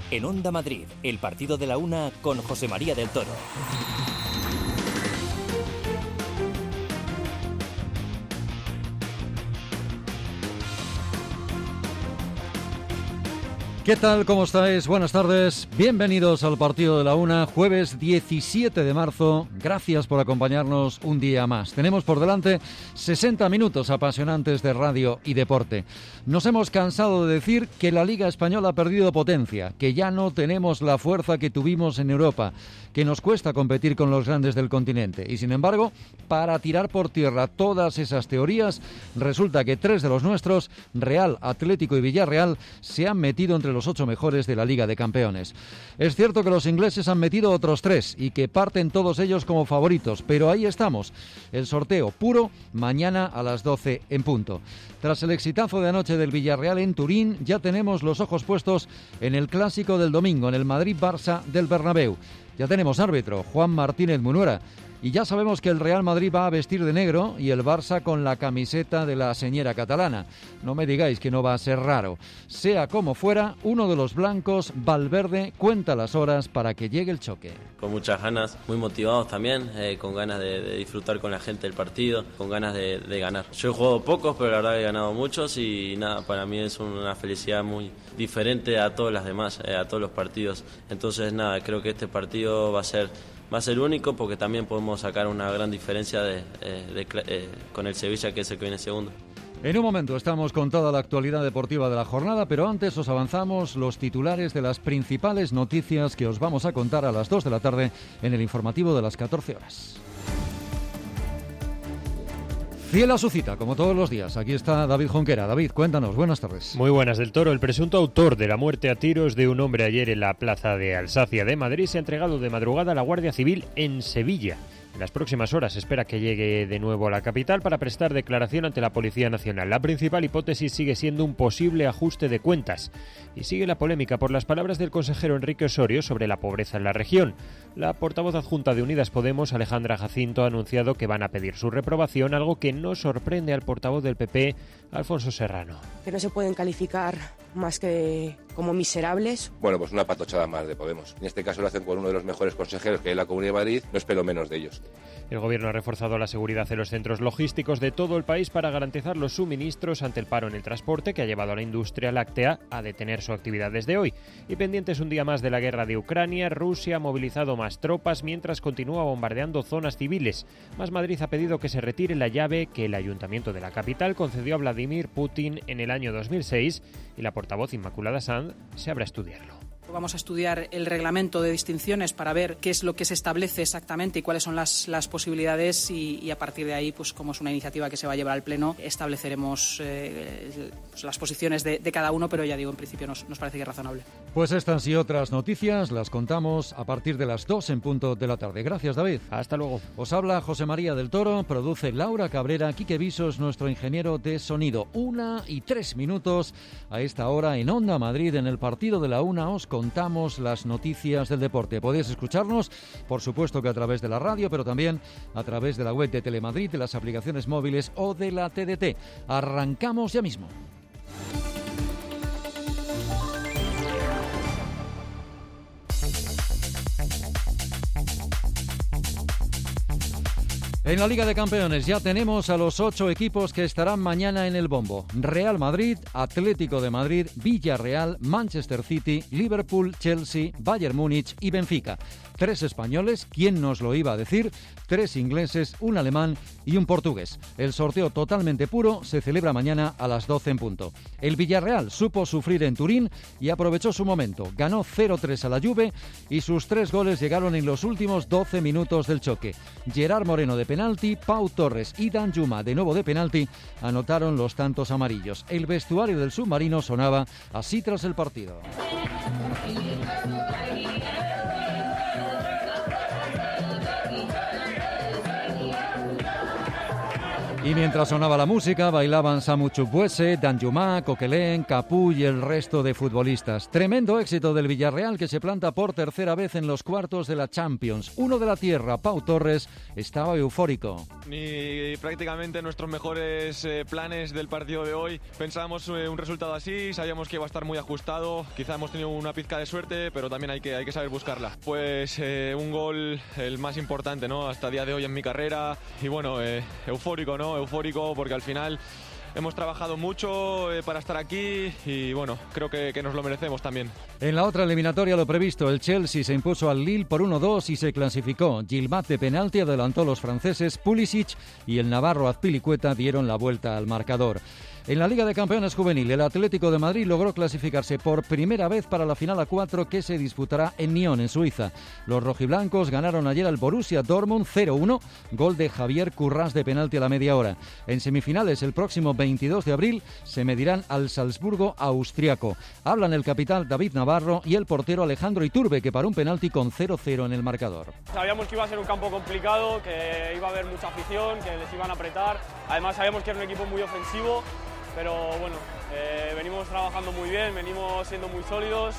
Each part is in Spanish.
En Onda Madrid, el partido de la una con José María del Toro. ¿Qué tal? ¿Cómo estáis? Buenas tardes. Bienvenidos al partido de la una, jueves 17 de marzo. Gracias por acompañarnos un día más. Tenemos por delante 60 minutos apasionantes de radio y deporte. Nos hemos cansado de decir que la Liga Española ha perdido potencia, que ya no tenemos la fuerza que tuvimos en Europa, que nos cuesta competir con los grandes del continente. Y sin embargo, para tirar por tierra todas esas teorías, resulta que tres de los nuestros, Real, Atlético y Villarreal, se han metido entre los 8 mejores de la Liga de Campeones. Es cierto que los ingleses han metido otros 3 y que parten todos ellos como favoritos, pero ahí estamos. El sorteo puro mañana a las 12 en punto. Tras el exitazo de anoche del Villarreal en Turín, ya tenemos los ojos puestos en el clásico del domingo, en el Madrid-Barça del Bernabéu. Ya tenemos árbitro, Juan Martínez Munuera. Y ya sabemos que el Real Madrid va a vestir de negro y el Barça con la camiseta de la señera catalana. No me digáis que no va a ser raro. Sea como fuera, uno de los blancos, Valverde, cuenta las horas para que llegue el choque. Con muchas ganas, muy motivados también, con ganas de disfrutar con la gente del partido, con ganas de ganar. Yo he jugado pocos, pero la verdad he ganado muchos y nada, para mí es una felicidad muy diferente a todas las demás, a todos los partidos. Entonces nada, creo que este partido va a ser único porque también podemos sacar una gran diferencia con el Sevilla, que es el que viene segundo. En un momento estamos con toda la actualidad deportiva de la jornada, pero antes os avanzamos los titulares de las principales noticias que os vamos a contar a las 2 de la tarde en el informativo de las 14 horas. Fiel a su cita, como todos los días. Aquí está David Jonquera. David, cuéntanos. Buenas tardes. Muy buenas, del Toro. El presunto autor de la muerte a tiros de un hombre ayer en la plaza de Alsacia de Madrid se ha entregado de madrugada a la Guardia Civil en Sevilla. En las próximas horas se espera que llegue de nuevo a la capital para prestar declaración ante la Policía Nacional. La principal hipótesis sigue siendo un posible ajuste de cuentas. Y sigue la polémica por las palabras del consejero Enrique Osorio sobre la pobreza en la región. La portavoz adjunta de Unidas Podemos, Alejandra Jacinto, ha anunciado que van a pedir su reprobación, algo que no sorprende al portavoz del PP, Alfonso Serrano. Que no se pueden calificar más que como miserables. Bueno, pues una patochada más de Podemos. En este caso lo hacen con uno de los mejores consejeros que hay en la Comunidad de Madrid, no espero menos de ellos. El Gobierno ha reforzado la seguridad en los centros logísticos de todo el país para garantizar los suministros ante el paro en el transporte que ha llevado a la industria láctea a detener su actividad desde hoy. Y pendientes un día más de la guerra de Ucrania, Rusia ha movilizado más tropas mientras continúa bombardeando zonas civiles. Más Madrid ha pedido que se retire la llave que el Ayuntamiento de la capital concedió a Vladimir Putin en el año 2006 y la portavoz Inmaculada Sanz se abre a estudiarlo. Vamos a estudiar el reglamento de distinciones para ver qué es lo que se establece exactamente y cuáles son las posibilidades y a partir de ahí, pues como es una iniciativa que se va a llevar al Pleno, estableceremos las posiciones de cada uno, pero ya digo, en principio nos parece que es razonable. Pues estas y otras noticias las contamos a partir de las 2 en punto de la tarde. Gracias, David. Hasta luego. Os habla José María del Toro, produce Laura Cabrera, Quique Visos, nuestro ingeniero de sonido. 1:03 a esta hora en Onda Madrid, en el partido de la una os contamos las noticias del deporte. Podéis escucharnos, por supuesto que a través de la radio, pero también a través de la web de Telemadrid, de las aplicaciones móviles o de la TDT. Arrancamos ya mismo. En la Liga de Campeones ya tenemos a los 8 equipos que estarán mañana en el bombo. Real Madrid, Atlético de Madrid, Villarreal, Manchester City, Liverpool, Chelsea, Bayern Múnich y Benfica. 3 españoles, ¿quién nos lo iba a decir? 3 ingleses, un alemán y un portugués. El sorteo totalmente puro se celebra mañana a las 12 en punto. El Villarreal supo sufrir en Turín y aprovechó su momento. Ganó 0-3 a la Juve y sus 3 goles llegaron en los últimos 12 minutos del choque. Gerard Moreno de penalti, Pau Torres y Danjuma de nuevo de penalti anotaron los tantos amarillos. El vestuario del submarino sonaba así tras el partido. Y mientras sonaba la música, bailaban Samu Chukwueze, Danjuma, Coquelin, Capu y el resto de futbolistas. Tremendo éxito del Villarreal, que se planta por tercera vez en los cuartos de la Champions. Uno de la tierra, Pau Torres, estaba eufórico. Ni prácticamente nuestros mejores planes del partido de hoy pensábamos un resultado así, sabíamos que iba a estar muy ajustado, quizá hemos tenido una pizca de suerte, pero también hay que saber buscarla. Pues un gol, el más importante, ¿no? Hasta el día de hoy en mi carrera, y bueno, eufórico, ¿no? Eufórico porque al final hemos trabajado mucho para estar aquí y bueno, creo que nos lo merecemos también. En la otra eliminatoria lo previsto, el Chelsea se impuso al Lille por 1-2 y se clasificó. Gilbat de penalti adelantó a los franceses, Pulisic y el navarro Azpilicueta dieron la vuelta al marcador. En la Liga de Campeones Juvenil, el Atlético de Madrid logró clasificarse por primera vez para la final A4 que se disputará en Nyon, en Suiza. Los rojiblancos ganaron ayer al Borussia Dortmund 0-1, gol de Javier Currás de penalti a la media hora. En semifinales, el próximo 22 de abril, se medirán al Salzburgo austriaco. Hablan el capitán David Navarro y el portero Alejandro Iturbe, que paró un penalti con 0-0 en el marcador. Sabíamos que iba a ser un campo complicado, que iba a haber mucha afición, que les iban a apretar. Además, sabíamos que era un equipo muy ofensivo. Pero bueno, venimos trabajando muy bien, venimos siendo muy sólidos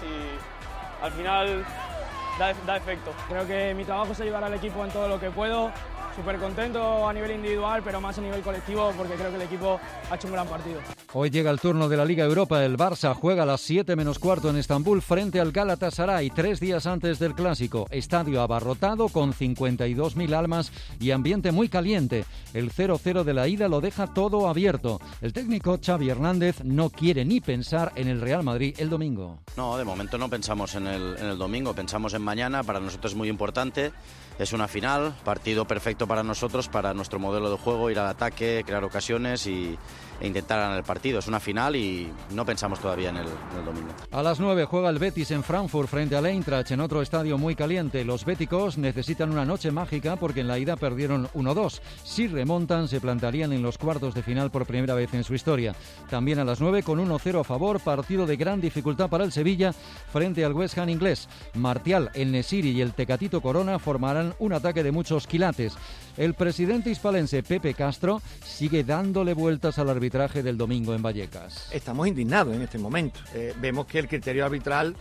y al final da efecto. Creo que mi trabajo es ayudar al equipo en todo lo que puedo. Súper contento a nivel individual, pero más a nivel colectivo, porque creo que el equipo ha hecho un gran partido. Hoy llega el turno de la Liga Europa. El Barça juega a las 7:15 en Estambul frente al Galatasaray, 3 días antes del Clásico. Estadio abarrotado con 52.000 almas y ambiente muy caliente. El 0-0 de la ida lo deja todo abierto. El técnico Xavi Hernández no quiere ni pensar en el Real Madrid el domingo. No, de momento no pensamos en el domingo, pensamos en mañana. Para nosotros es muy importante. Es una final, partido perfecto para nosotros, para nuestro modelo de juego, ir al ataque, crear ocasiones e intentar ganar el partido. Es una final y no pensamos todavía en el domingo. A las 9 juega el Betis en Frankfurt frente al Eintracht en otro estadio muy caliente. Los béticos necesitan una noche mágica porque en la ida perdieron 1-2. Si remontan, se plantarían en los cuartos de final por primera vez en su historia. También a las 9 con 1-0 a favor, partido de gran dificultad para el Sevilla frente al West Ham inglés. Martial, el Nesiri y el Tecatito Corona formarán un ataque de muchos quilates. El presidente hispalense Pepe Castro sigue dándole vueltas al arbitraje del domingo en Vallecas. Estamos indignados en este momento. Vemos que el criterio arbitral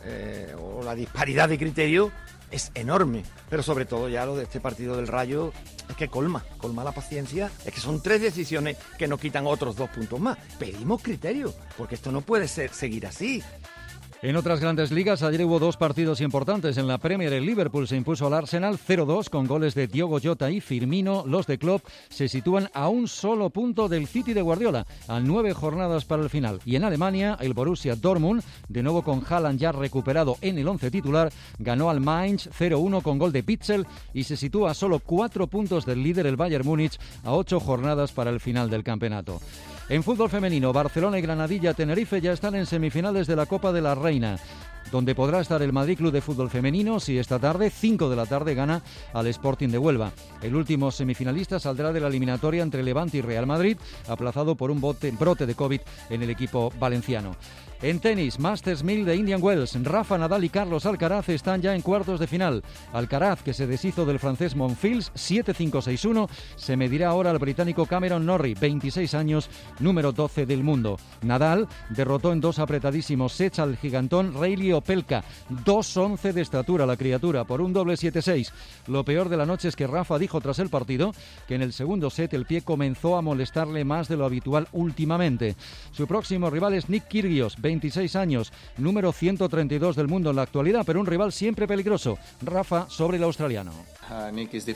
o la disparidad de criterio es enorme, pero sobre todo ya lo de este partido del Rayo es que colma la paciencia. Es que son 3 decisiones que nos quitan otros 2 puntos más. Pedimos criterio, porque esto no puede seguir así. En otras grandes ligas, ayer hubo 2 partidos importantes. En la Premier, el Liverpool se impuso al Arsenal 0-2 con goles de Diogo Jota y Firmino. Los de Klopp se sitúan a un solo punto del City de Guardiola, a 9 jornadas para el final. Y en Alemania, el Borussia Dortmund, de nuevo con Haaland ya recuperado en el 11 titular, ganó al Mainz 0-1 con gol de Pitzel y se sitúa a solo 4 puntos del líder, el Bayern Múnich, a 8 jornadas para el final del campeonato. En fútbol femenino, Barcelona y Granadilla-Tenerife ya están en semifinales de la Copa de la Reina, donde podrá estar el Madrid Club de Fútbol Femenino si esta tarde, 5 de la tarde, gana al Sporting de Huelva. El último semifinalista saldrá de la eliminatoria entre Levante y Real Madrid, aplazado por un brote de COVID en el equipo valenciano. En tenis, Masters 1000 de Indian Wells, Rafa Nadal y Carlos Alcaraz están ya en cuartos de final. Alcaraz, que se deshizo del francés Monfils, 7-5-6-1, se medirá ahora al británico Cameron Norrie, 26 años, número 12 del mundo. Nadal derrotó en 2 apretadísimos sets al gigantón Reilly Opelka, 2'11 de estatura la criatura, por un doble 7-6. Lo peor de la noche es que Rafa dijo tras el partido que en el segundo set el pie comenzó a molestarle más de lo habitual últimamente. Su próximo rival es Nick Kyrgios, 26 años, número 132 del mundo en la actualidad, pero un rival siempre peligroso. Rafa sobre el australiano. Nick es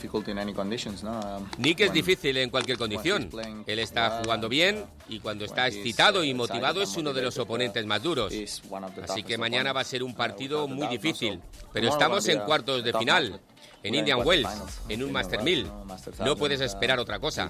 difícil en cualquier condición. Él está jugando bien y cuando está excitado y motivado es uno de los oponentes más duros. Así que mañana va a ser un partido muy difícil. Pero estamos en cuartos de final. En Indian Wells, en un Master 1000. No puedes esperar otra cosa.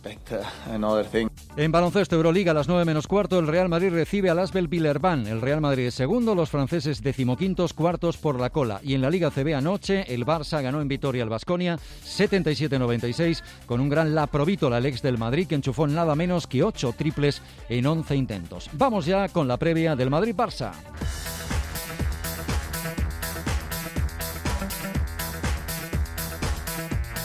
En baloncesto Euroliga, a las 9:15, el Real Madrid recibe al Asvel Villeurbanne. El Real Madrid es segundo, los franceses 15º, cuartos por la cola. Y en la Liga CB anoche, el Barça ganó en Vitoria al Baskonia 77-96 con un gran Laprovíttola, el ex del Madrid, que enchufó nada menos que 8 triples en 11 intentos. Vamos ya con la previa del Madrid-Barça.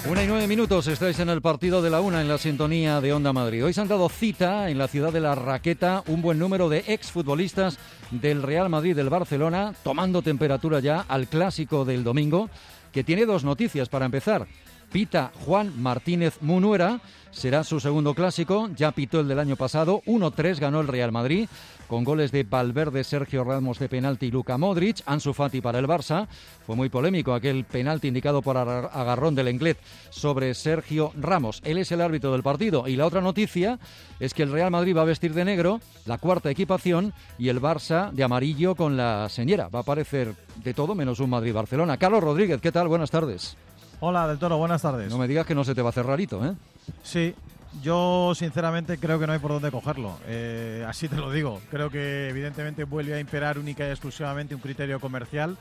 1:09, estáis en el partido de la una en la sintonía de Onda Madrid. Hoy se han dado cita en la ciudad de La Raqueta un buen número de exfutbolistas del Real Madrid y del Barcelona, tomando temperatura ya al clásico del domingo, que tiene dos noticias para empezar. Pita Juan Martínez Munuera, será su segundo clásico, ya pitó el del año pasado, 1-3 ganó el Real Madrid, con goles de Valverde, Sergio Ramos de penalti y Luka Modric, Ansu Fati para el Barça. Fue muy polémico aquel penalti indicado por agarrón del Lenglet sobre Sergio Ramos. Él es el árbitro del partido. Y la otra noticia es que el Real Madrid va a vestir de negro, la cuarta equipación, y el Barça de amarillo con la señera. Va a aparecer de todo menos un Madrid-Barcelona. Carlos Rodríguez, ¿qué tal? Buenas tardes. Hola, Del Toro, buenas tardes. No me digas que no se te va a hacer rarito, ¿eh? Sí, yo sinceramente creo que no hay por dónde cogerlo. Así te lo digo. Creo que evidentemente vuelve a imperar única y exclusivamente un criterio comercial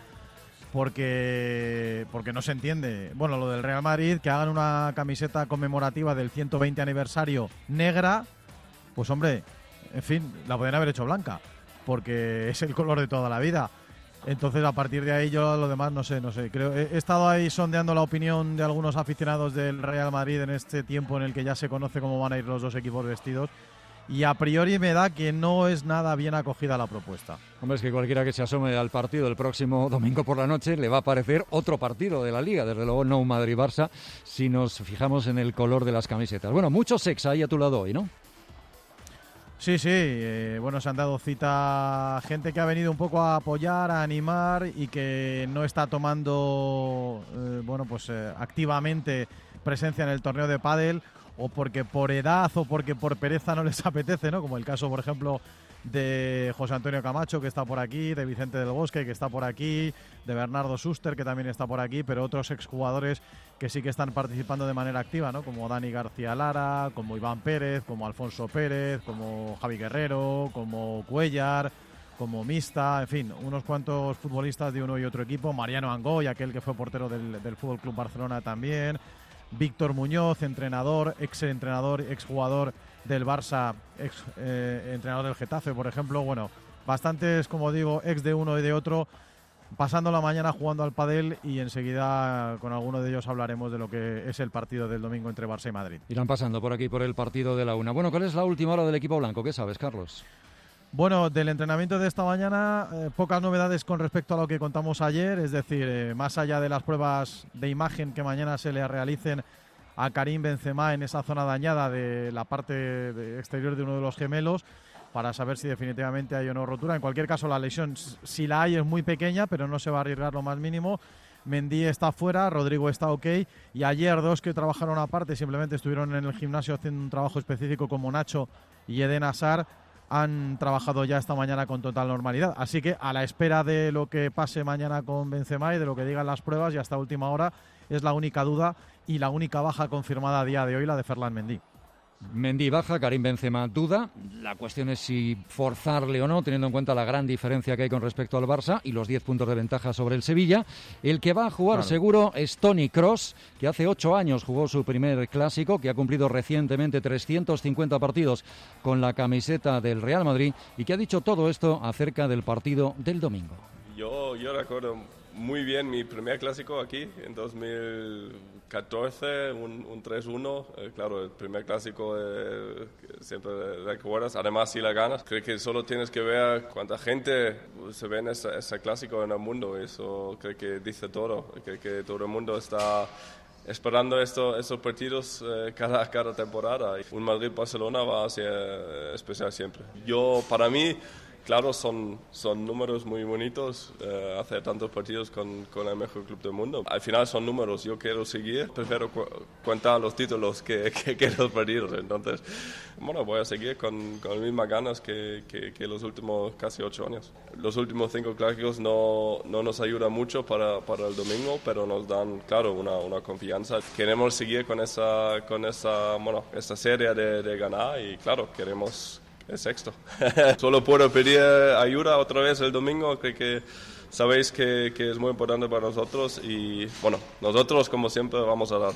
porque no se entiende. Bueno, lo del Real Madrid, que hagan una camiseta conmemorativa del 120 aniversario negra, pues hombre, en fin, la podrían haber hecho blanca porque es el color de toda la vida. Entonces, a partir de ahí, yo lo demás no sé. Creo, he estado ahí sondeando la opinión de algunos aficionados del Real Madrid en este tiempo en el que ya se conoce cómo van a ir los dos equipos vestidos. Y a priori me da que no es nada bien acogida la propuesta. Hombre, es que cualquiera que se asome al partido el próximo domingo por la noche le va a parecer otro partido de la Liga. Desde luego no un Madrid-Barça, si nos fijamos en el color de las camisetas. Bueno, mucho sex ahí a tu lado hoy, ¿no? Sí, bueno, se han dado cita gente que ha venido un poco a apoyar, a animar y que no está tomando, activamente presencia en el torneo de pádel, o porque por edad o porque por pereza no les apetece, ¿no? Como el caso, por ejemplo, de José Antonio Camacho, que está por aquí, de Vicente del Bosque, que está por aquí, de Bernardo Suster, que también está por aquí, pero otros exjugadores que sí que están participando de manera activa, ¿no? Como Dani García Lara, como Iván Pérez, como Alfonso Pérez, como Javi Guerrero, como Cuellar, como Mista, en fin, unos cuantos futbolistas de uno y otro equipo. Mariano Angoy, aquel que fue portero del Fútbol Club Barcelona también. Víctor Muñoz, entrenador, exjugador del Barça, entrenador del Getafe, por ejemplo. Bueno, bastantes, como digo, ex de uno y de otro, pasando la mañana jugando al pádel, y enseguida con alguno de ellos hablaremos de lo que es el partido del domingo entre Barça y Madrid. Irán pasando por aquí por el partido de la una. Bueno, ¿cuál es la última hora del equipo blanco? ¿Qué sabes, Carlos? Bueno, del entrenamiento de esta mañana, pocas novedades con respecto a lo que contamos ayer, es decir, más allá de las pruebas de imagen que mañana se le realicen a Karim Benzema en esa zona dañada de la parte exterior de uno de los gemelos, para saber si definitivamente hay o no rotura. En cualquier caso, la lesión, si la hay, es muy pequeña, pero no se va a arriesgar lo más mínimo. Mendy está fuera, Rodrigo está ok, y ayer dos que trabajaron aparte, simplemente estuvieron en el gimnasio haciendo un trabajo específico, como Nacho y Eden Hazard, han trabajado ya esta mañana con total normalidad. Así que a la espera de lo que pase mañana con Benzema y de lo que digan las pruebas, y hasta última hora es la única duda y la única baja confirmada a día de hoy, la de Ferland Mendy. Mendy baja, Karim Benzema duda. La cuestión es si forzarle o no, teniendo en cuenta la gran diferencia que hay con respecto al Barça y los 10 puntos de ventaja sobre el Sevilla. El que va a jugar seguro es Toni Kroos, que hace 8 años jugó su primer clásico, que ha cumplido recientemente 350 partidos con la camiseta del Real Madrid, y que ha dicho todo esto acerca del partido del domingo. Yo recuerdo muy bien mi primer clásico aquí en 2014, un 3-1. Claro, el primer clásico siempre recuerdas, además si la ganas. Creo que solo tienes que ver cuánta gente se ve en ese clásico en el mundo. Eso creo que dice todo. Creo que todo el mundo está esperando esos partidos cada temporada. Un Madrid-Barcelona va a ser especial siempre. Para mí, claro, son números muy bonitos, hacer tantos partidos con el mejor club del mundo. Al final son números, yo quiero seguir, prefiero contar los títulos que los partidos. Entonces, bueno, voy a seguir con las mismas ganas que los últimos casi 8 años. Los últimos 5 clásicos no nos ayudan mucho para el domingo, pero nos dan, claro, una confianza. Queremos seguir con esa serie de ganar, y claro, queremos el sexto. Solo puedo pedir ayuda otra vez el domingo. Creo que sabéis que es muy importante para nosotros, y bueno, nosotros como siempre vamos a dar todo.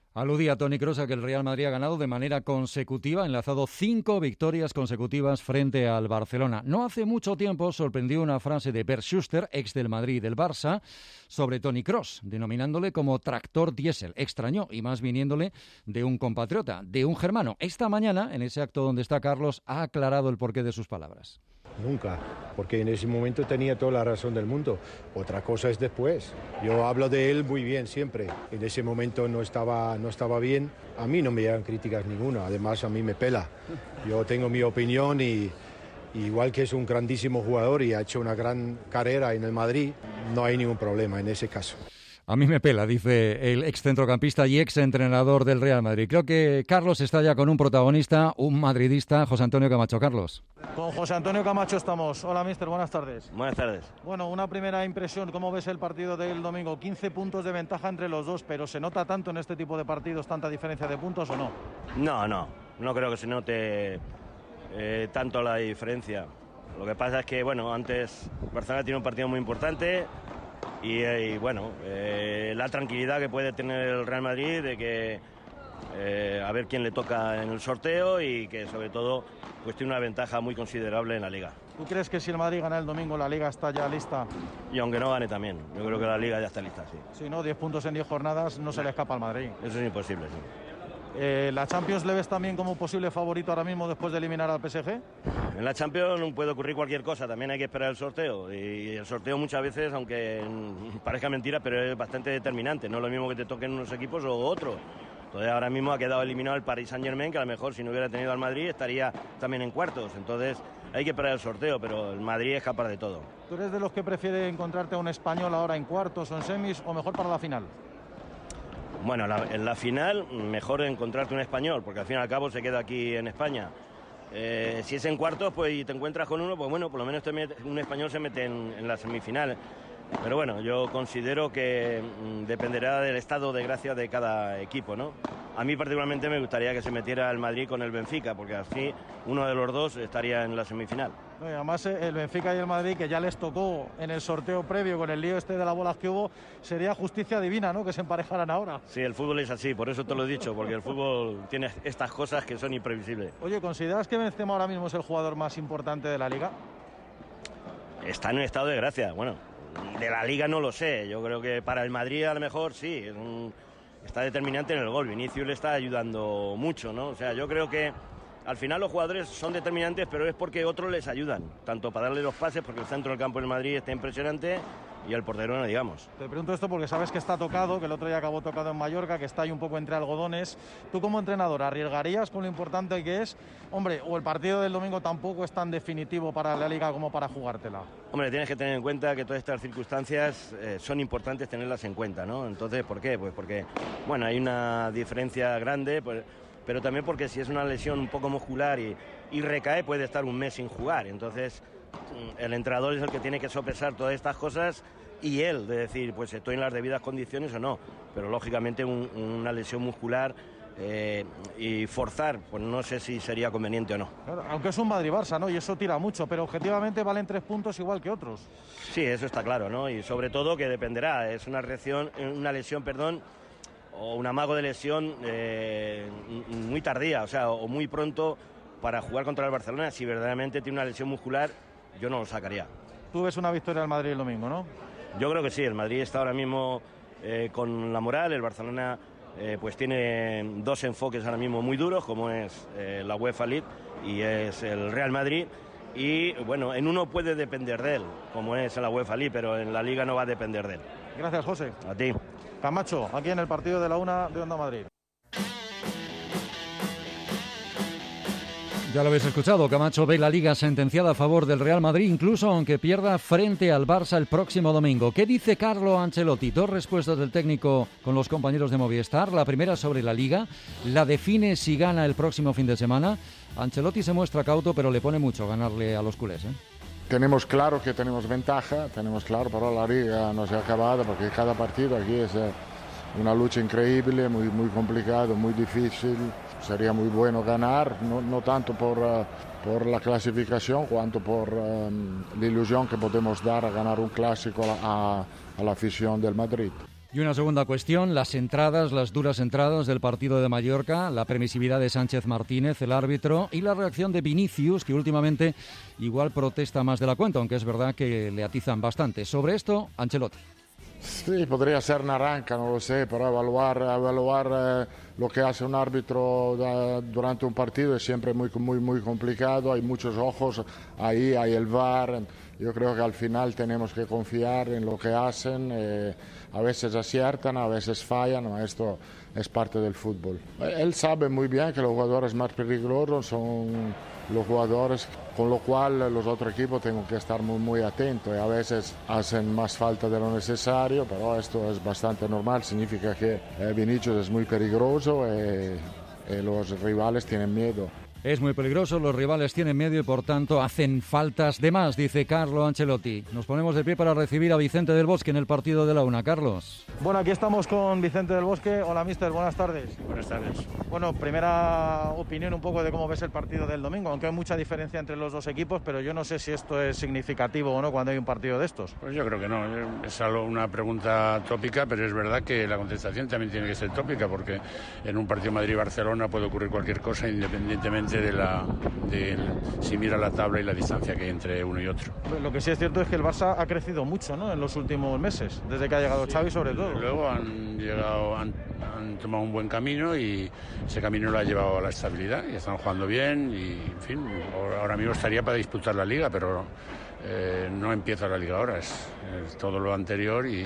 Aludía Toni Kroos a que el Real Madrid ha ganado de manera consecutiva, enlazado 5 victorias consecutivas frente al Barcelona. No hace mucho tiempo sorprendió una frase de Bert Schuster, ex del Madrid y del Barça, sobre Toni Kroos, denominándole como tractor diésel. Extrañó, y más viniéndole de un compatriota, de un germano. Esta mañana, en ese acto donde está Carlos, ha aclarado el porqué de sus palabras. Nunca, porque en ese momento tenía toda la razón del mundo. Otra cosa es después. Yo hablo de él muy bien siempre. En ese momento no estaba bien. A mí no me llegan críticas ninguna. Además, a mí me pela. Yo tengo mi opinión y igual que es un grandísimo jugador y ha hecho una gran carrera en el Madrid, no hay ningún problema en ese caso. A mí me pela, dice el ex centrocampista y ex entrenador del Real Madrid. Creo que Carlos está ya con un protagonista, un madridista, José Antonio Camacho. Carlos. Con José Antonio Camacho estamos. Hola, míster, buenas tardes. Buenas tardes. Bueno, una primera impresión, ¿cómo ves el partido del domingo? 15 puntos de ventaja entre los dos, pero ¿se nota tanto en este tipo de partidos tanta diferencia de puntos o no? No creo que se note tanto la diferencia. Lo que pasa es que, bueno, antes Barcelona tiene un partido muy importante y la tranquilidad que puede tener el Real Madrid de que a ver quién le toca en el sorteo y que sobre todo pues tiene una ventaja muy considerable en la Liga. ¿Tú crees que si el Madrid gana el domingo la Liga está ya lista? Y aunque no gane también, yo creo que la Liga ya está lista, sí. Sí, ¿no? 10 puntos en 10 jornadas no se le escapa al Madrid. Eso es imposible, sí. ¿La Champions le ves también como posible favorito ahora mismo después de eliminar al PSG? En la Champions puede ocurrir cualquier cosa, también hay que esperar el sorteo. Y el sorteo muchas veces, aunque parezca mentira, pero es bastante determinante. No es lo mismo que te toquen unos equipos o otros. Entonces ahora mismo ha quedado eliminado el Paris Saint-Germain, que a lo mejor si no hubiera tenido al Madrid estaría también en cuartos. Entonces hay que esperar el sorteo, pero el Madrid es capaz de todo. ¿Tú eres de los que prefiere encontrarte a un español ahora en cuartos o en semis o mejor para la final? Bueno, en la final mejor encontrarte un español, porque al fin y al cabo se queda aquí en España. Si es en cuartos pues, y te encuentras con uno, pues bueno, por lo menos un español se mete en la semifinal. Pero bueno, yo considero que dependerá del estado de gracia de cada equipo, ¿no? A mí particularmente me gustaría que se metiera el Madrid con el Benfica, porque así uno de los dos estaría en la semifinal. Además, el Benfica y el Madrid, que ya les tocó en el sorteo previo con el lío este de las bolas que hubo, sería justicia divina, ¿no?, que se emparejaran ahora. Sí, el fútbol es así, por eso te lo he dicho, porque el fútbol tiene estas cosas que son imprevisibles. Oye, ¿consideras que Benzema ahora mismo es el jugador más importante de la Liga? Está en un estado de gracia, bueno, de la Liga no lo sé, yo creo que para el Madrid a lo mejor sí, está determinante en el gol, Vinicius le está ayudando mucho, ¿no? O sea, yo creo que al final los jugadores son determinantes, pero es porque otros les ayudan, tanto para darle los pases, porque el centro del campo del Madrid está impresionante, y el portero no digamos. Te pregunto esto porque sabes que está tocado, que el otro día acabó tocado en Mallorca, que está ahí un poco entre algodones. ¿Tú como entrenador arriesgarías con lo importante que es? Hombre, o el partido del domingo tampoco es tan definitivo para la Liga como para jugártela. Hombre, tienes que tener en cuenta que todas estas circunstancias son importantes tenerlas en cuenta, ¿no? Entonces, ¿por qué? Pues porque, bueno, hay una diferencia grande, pues, pero también porque si es una lesión un poco muscular y recae, puede estar un mes sin jugar. Entonces, el entrenador es el que tiene que sopesar todas estas cosas y él, de decir, pues estoy en las debidas condiciones o no. Pero lógicamente una lesión muscular y forzar, pues no sé si sería conveniente o no. Claro, aunque es un Madrid-Barça, ¿no? Y eso tira mucho, pero objetivamente valen 3 puntos igual que otros. Sí, eso está claro, ¿no? Y sobre todo que dependerá, es una lesión, o un amago de lesión muy tardía, o sea, o muy pronto para jugar contra el Barcelona. Si verdaderamente tiene una lesión muscular, yo no lo sacaría. Tú ves una victoria del Madrid el domingo, ¿no? Yo creo que sí, el Madrid está ahora mismo con la moral, el Barcelona pues tiene dos enfoques ahora mismo muy duros, como es la UEFA League y es el Real Madrid. Y bueno, en uno puede depender de él, como es en la UEFA League, pero en la Liga no va a depender de él. Gracias, José. A ti. Camacho, aquí en el partido de la 1 de Onda Madrid. Ya lo habéis escuchado, Camacho ve la Liga sentenciada a favor del Real Madrid, incluso aunque pierda frente al Barça el próximo domingo. ¿Qué dice Carlo Ancelotti? 2 respuestas del técnico con los compañeros de Movistar. La primera sobre la Liga, la define si gana el próximo fin de semana. Ancelotti se muestra cauto, pero le pone mucho ganarle a los culés, ¿eh? Tenemos claro que tenemos ventaja, pero la Liga no se ha acabado porque cada partido aquí es una lucha increíble, muy complicado, muy difícil. Sería muy bueno ganar, no tanto por la clasificación, cuanto por la ilusión que podemos dar a ganar un clásico a la afición del Madrid. Y una segunda cuestión, las duras entradas del partido de Mallorca, la permisividad de Sánchez Martínez, el árbitro, y la reacción de Vinicius, que últimamente igual protesta más de la cuenta, aunque es verdad que le atizan bastante. Sobre esto, Ancelotti. Sí, podría ser naranja, no lo sé, pero evaluar lo que hace un árbitro durante un partido es siempre muy complicado, hay muchos ojos ahí, hay el VAR. Yo creo que al final tenemos que confiar en lo que hacen, a veces aciertan, a veces fallan, esto es parte del fútbol. Él sabe muy bien que los jugadores más peligrosos son los jugadores con lo cual los otros equipos tienen que estar muy atentos y a veces hacen más falta de lo necesario, pero esto es bastante normal, significa que Vinicius es muy peligroso y los rivales tienen miedo. Es muy peligroso, los rivales tienen miedo y por tanto hacen faltas de más, dice Carlo Ancelotti. Nos ponemos de pie para recibir a Vicente del Bosque en el partido de la una. Carlos. Bueno, aquí estamos con Vicente del Bosque. Hola, míster, buenas tardes. Buenas tardes. Bueno, primera opinión un poco de cómo ves el partido del domingo, aunque hay mucha diferencia entre los dos equipos, pero yo no sé si esto es significativo o no cuando hay un partido de estos. Pues yo creo que no, es algo, una pregunta tópica, pero es verdad que la contestación también tiene que ser tópica, porque en un partido Madrid-Barcelona puede ocurrir cualquier cosa independientemente de si mira la tabla y la distancia que hay entre uno y otro. Lo que sí es cierto es que el Barça ha crecido mucho, ¿no?, en los últimos meses, desde que ha llegado Xavi sobre todo. Luego han tomado un buen camino y ese camino lo ha llevado a la estabilidad y están jugando bien y, en fin, ahora mismo estaría para disputar la Liga, pero no empieza la Liga ahora, es todo lo anterior y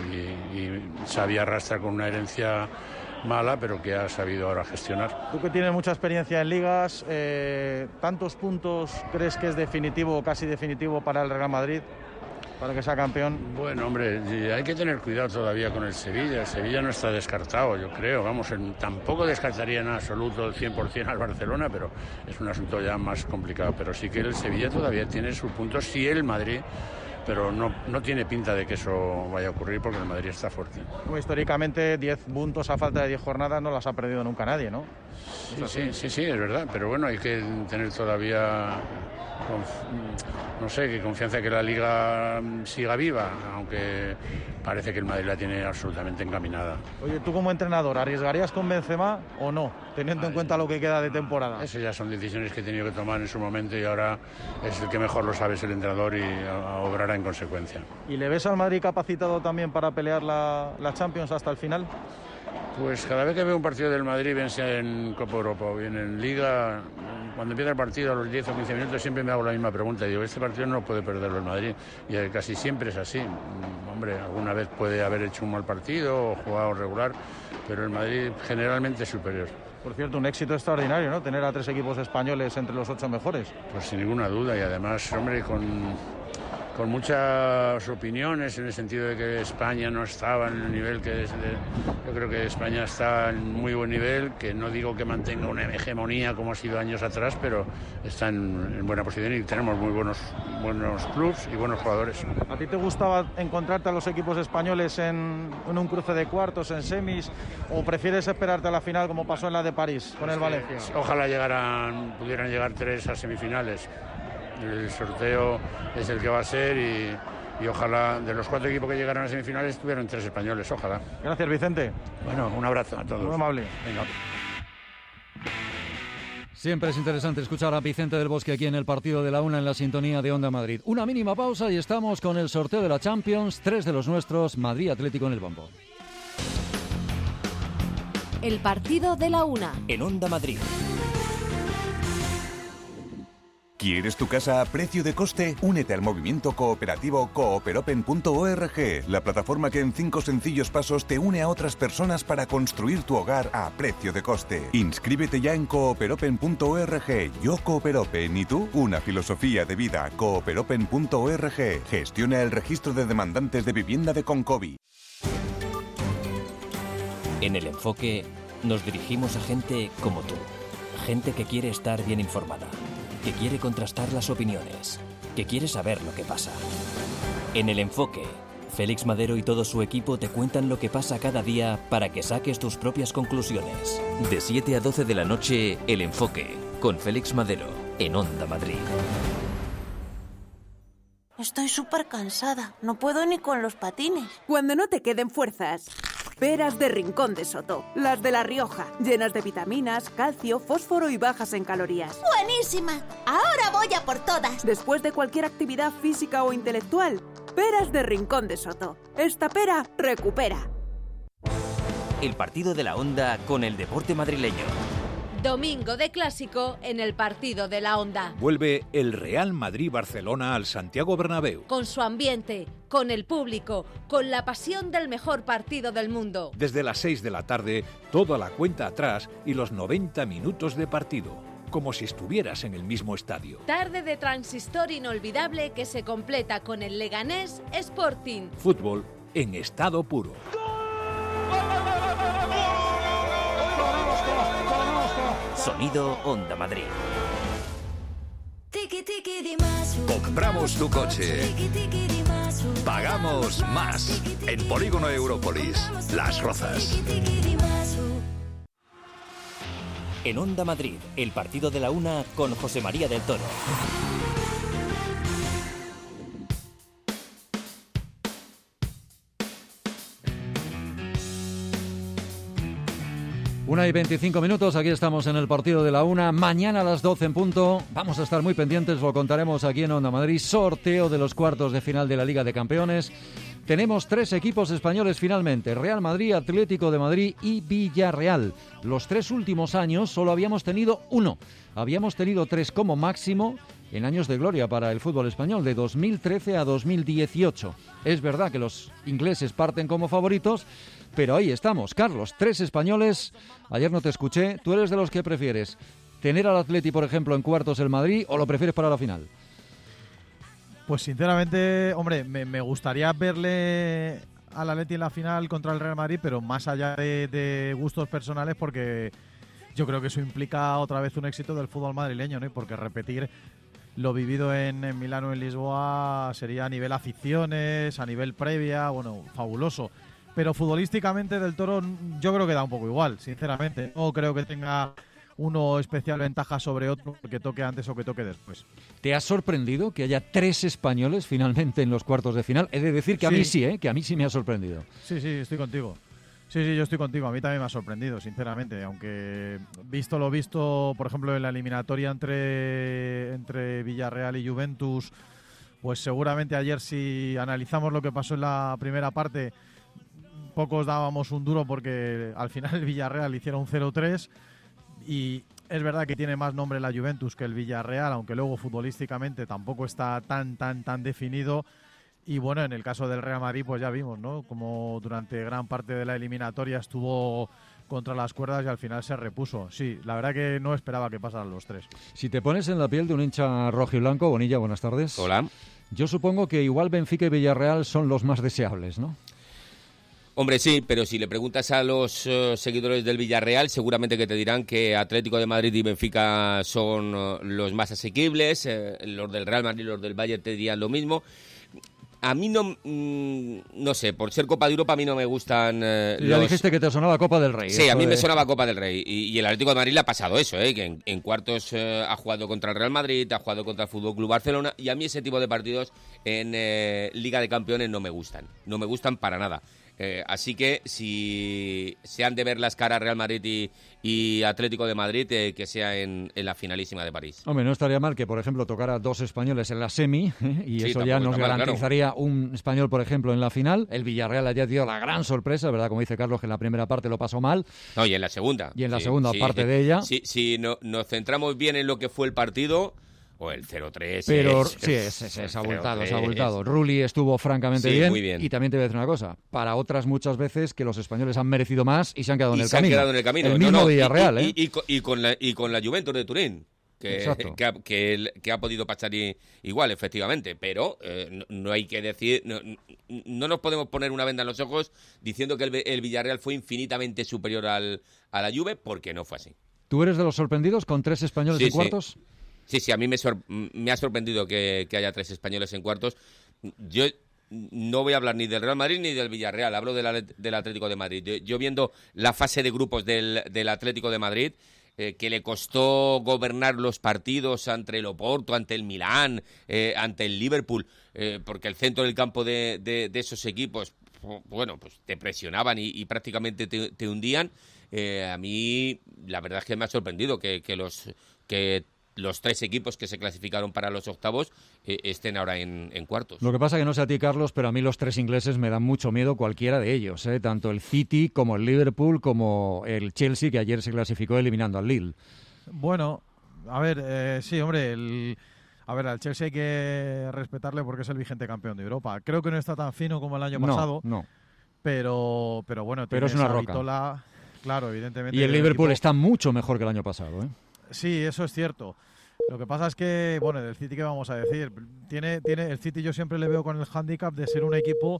Xavi arrastra con una herencia mala, pero que ha sabido ahora gestionar. Tú que tienes mucha experiencia en ligas, ¿tantos puntos crees que es definitivo o casi definitivo para el Real Madrid, para que sea campeón? Bueno, hombre, hay que tener cuidado todavía con el Sevilla. El Sevilla no está descartado, yo creo. Vamos, tampoco descartaría en absoluto el 100% al Barcelona, pero es un asunto ya más complicado. Pero sí que el Sevilla todavía tiene sus puntos, sí el Madrid, pero no tiene pinta de que eso vaya a ocurrir porque el Madrid está fuerte. Como históricamente 10 puntos a falta de 10 jornadas no las ha perdido nunca nadie, ¿no? Sí, es verdad, pero bueno, hay que tener todavía, no sé, qué confianza que la Liga siga viva, aunque parece que el Madrid la tiene absolutamente encaminada. Oye, tú como entrenador, ¿arriesgarías con Benzema o no, teniendo en cuenta lo que queda de temporada? Eso ya son decisiones que he tenido que tomar en su momento y ahora es el que mejor lo sabe, es el entrenador y obrará en consecuencia. ¿Y le ves al Madrid capacitado también para pelear la Champions hasta el final? Pues cada vez que veo un partido del Madrid, bien sea en Copa Europa o bien en Liga, cuando empieza el partido a los 10 o 15 minutos siempre me hago la misma pregunta. Digo, este partido no puede perderlo el Madrid. Y casi siempre es así. Hombre, alguna vez puede haber hecho un mal partido o jugado regular, pero el Madrid generalmente es superior. Por cierto, un éxito extraordinario, ¿no?, tener a 3 equipos españoles entre los 8 mejores. Pues sin ninguna duda, y además, hombre, con muchas opiniones en el sentido de que España no estaba en el nivel que yo creo que España está en muy buen nivel, que no digo que mantenga una hegemonía como ha sido años atrás, pero está en buena posición y tenemos muy buenos clubs y buenos jugadores. ¿A ti te gustaba encontrarte a los equipos españoles en un cruce de cuartos, en semis, o prefieres esperarte a la final como pasó en la de París con el Valencia? Ojalá pudieran llegar 3 a semifinales. El sorteo es el que va a ser y ojalá de los 4 equipos que llegaron a semifinales tuvieran 3 españoles, ojalá. Gracias, Vicente. Bueno, un abrazo a todos. Muy amable. Venga. Siempre es interesante escuchar a Vicente del Bosque aquí en el partido de la una en la sintonía de Onda Madrid. Una mínima pausa y estamos con el sorteo de la Champions, 3 de los nuestros, Madrid Atlético en el bombo. El partido de la una en Onda Madrid. ¿Quieres tu casa a precio de coste? Únete al movimiento cooperativo cooperopen.org, la plataforma que en 5 sencillos pasos te une a otras personas para construir tu hogar a precio de coste. Inscríbete ya en cooperopen.org. Yo Cooperopen y tú, una filosofía de vida. Cooperopen.org. Gestiona el registro de demandantes de vivienda de Concovi. En El Enfoque nos dirigimos a gente como tú. Gente que quiere estar bien informada, que quiere contrastar las opiniones, que quiere saber lo que pasa. En El Enfoque, Félix Madero y todo su equipo te cuentan lo que pasa cada día para que saques tus propias conclusiones. De 7 a 12 de la noche, El Enfoque, con Félix Madero, en Onda Madrid. Estoy súper cansada, no puedo ni con los patines. Cuando no te queden fuerzas, Peras de Rincón de Soto, las de La Rioja, llenas de vitaminas, calcio, fósforo y bajas en calorías. ¡Buenísima! Ahora voy a por todas. Después de cualquier actividad física o intelectual, Peras de Rincón de Soto. Esta pera recupera. El partido de la Onda con el deporte madrileño. Domingo de clásico en el partido de la Onda. Vuelve el Real Madrid-Barcelona al Santiago Bernabéu. Con su ambiente, con el público, con la pasión del mejor partido del mundo. Desde las 6 de la tarde, toda la cuenta atrás y los 90 minutos de partido. Como si estuvieras en el mismo estadio. Tarde de transistor inolvidable que se completa con el Leganés Sporting. Fútbol en estado puro. Sonido Onda Madrid. Compramos tu coche. Pagamos más. En Polígono Európolis, Las Rozas. En Onda Madrid, el partido de la Una con José María del Toro. Una y 25 minutos, aquí estamos en el partido de la Una. Mañana a las 12 en punto, vamos a estar muy pendientes, lo contaremos aquí en Onda Madrid. Sorteo de los cuartos de final de la Liga de Campeones. Tenemos 3 equipos españoles finalmente, Real Madrid, Atlético de Madrid y Villarreal. Los 3 últimos años solo habíamos tenido 1. Habíamos tenido 3 como máximo en años de gloria para el fútbol español, de 2013 a 2018. Es verdad que los ingleses parten como favoritos, pero ahí estamos. Carlos, 3 españoles. Ayer no te escuché. ¿Tú eres de los que prefieres tener al Atleti, por ejemplo, en cuartos el Madrid o lo prefieres para la final? Pues sinceramente, hombre, me gustaría verle al Atleti en la final contra el Real Madrid, pero más allá de gustos personales, porque yo creo que eso implica otra vez un éxito del fútbol madrileño, ¿no? Porque repetir lo vivido en Milán o en Lisboa sería a nivel aficiones, a nivel previa, bueno, fabuloso. Pero futbolísticamente del Toro yo creo que da un poco igual, sinceramente. No creo que tenga uno especial ventaja sobre otro que toque antes o que toque después. ¿Te ha sorprendido que haya 3 españoles finalmente en los cuartos de final? He de decir que a mí sí, que a mí sí me ha sorprendido. Sí, estoy contigo. Sí, yo estoy contigo. A mí también me ha sorprendido, sinceramente. Aunque visto lo visto, por ejemplo, en la eliminatoria entre Villarreal y Juventus, pues seguramente ayer si analizamos lo que pasó en la primera parte, pocos dábamos un duro porque al final el Villarreal hiciera un 0-3 y es verdad que tiene más nombre la Juventus que el Villarreal, aunque luego futbolísticamente tampoco está tan definido. Y bueno, en el caso del Real Madrid pues ya vimos, ¿no?, como durante gran parte de la eliminatoria estuvo contra las cuerdas y al final se repuso. Sí, la verdad que no esperaba que pasaran los 3. Si te pones en la piel de un hincha rojiblanco, Bonilla, buenas tardes. Hola. Yo supongo que igual Benfica y Villarreal son los más deseables, ¿no? Hombre, sí, pero si le preguntas a los seguidores del Villarreal, seguramente que te dirán que Atlético de Madrid y Benfica son los más asequibles, los del Real Madrid y los del Bayern te dirían lo mismo. A mí no sé, por ser Copa de Europa a mí no me gustan Ya dijiste que te sonaba Copa del Rey. Sí, a mí me sonaba Copa del Rey. Y el Atlético de Madrid le ha pasado eso, que en cuartos ha jugado contra el Real Madrid, ha jugado contra el Fútbol Club Barcelona, y a mí ese tipo de partidos en Liga de Campeones no me gustan. No me gustan para nada. Así que si se han de ver las caras Real Madrid y Atlético de Madrid, que sea en la finalísima de París. Hombre, no estaría mal que, por ejemplo, tocara 2 españoles en la semi, y sí, eso ya nos garantizaría un español, por ejemplo, en la final. El Villarreal haya tenido la gran sorpresa, ¿verdad? Como dice Carlos, que en la primera parte lo pasó mal. No, y en la segunda. Y en la segunda parte de ella. Si nos centramos bien en lo que fue el partido, o el 0-3. Pero es abultado, es abultado. Rulli estuvo francamente bien. Muy bien. Y también te voy a decir una cosa. Para otras muchas veces que los españoles han merecido más y se han quedado en el camino. El mismo Villarreal, y con la Juventus de Turín. Que ha podido pasar igual, efectivamente, pero no hay que decir, no nos podemos poner una venda en los ojos diciendo que el Villarreal fue infinitamente superior a la Juve, porque no fue así. ¿Tú eres de los sorprendidos con 3 españoles en cuartos? Sí, a mí me ha sorprendido que haya 3 españoles en cuartos. Yo no voy a hablar ni del Real Madrid ni del Villarreal, hablo del Atlético de Madrid. Yo viendo la fase de grupos del Atlético de Madrid, que le costó gobernar los partidos ante el Oporto, ante el Milán, ante el Liverpool, porque el centro del campo de esos equipos bueno, pues te presionaban y prácticamente te hundían. A mí la verdad es que me ha sorprendido que los 3 equipos que se clasificaron para los octavos estén ahora en cuartos. Lo que pasa que no sé a ti, Carlos, pero a mí los 3 ingleses me dan mucho miedo, cualquiera de ellos, tanto el City como el Liverpool como el Chelsea, que ayer se clasificó eliminando al Lille. Bueno, a ver, sí, hombre, al Chelsea hay que respetarle porque es el vigente campeón de Europa. Creo que no está tan fino como el año pasado. No. Pero bueno, pero es una roca. Vitola, claro, evidentemente. Y el Liverpool está mucho mejor que el año pasado, Sí, eso es cierto. Lo que pasa es que, bueno, del City, ¿qué vamos a decir? Tiene el City, yo siempre le veo con el hándicap de ser un equipo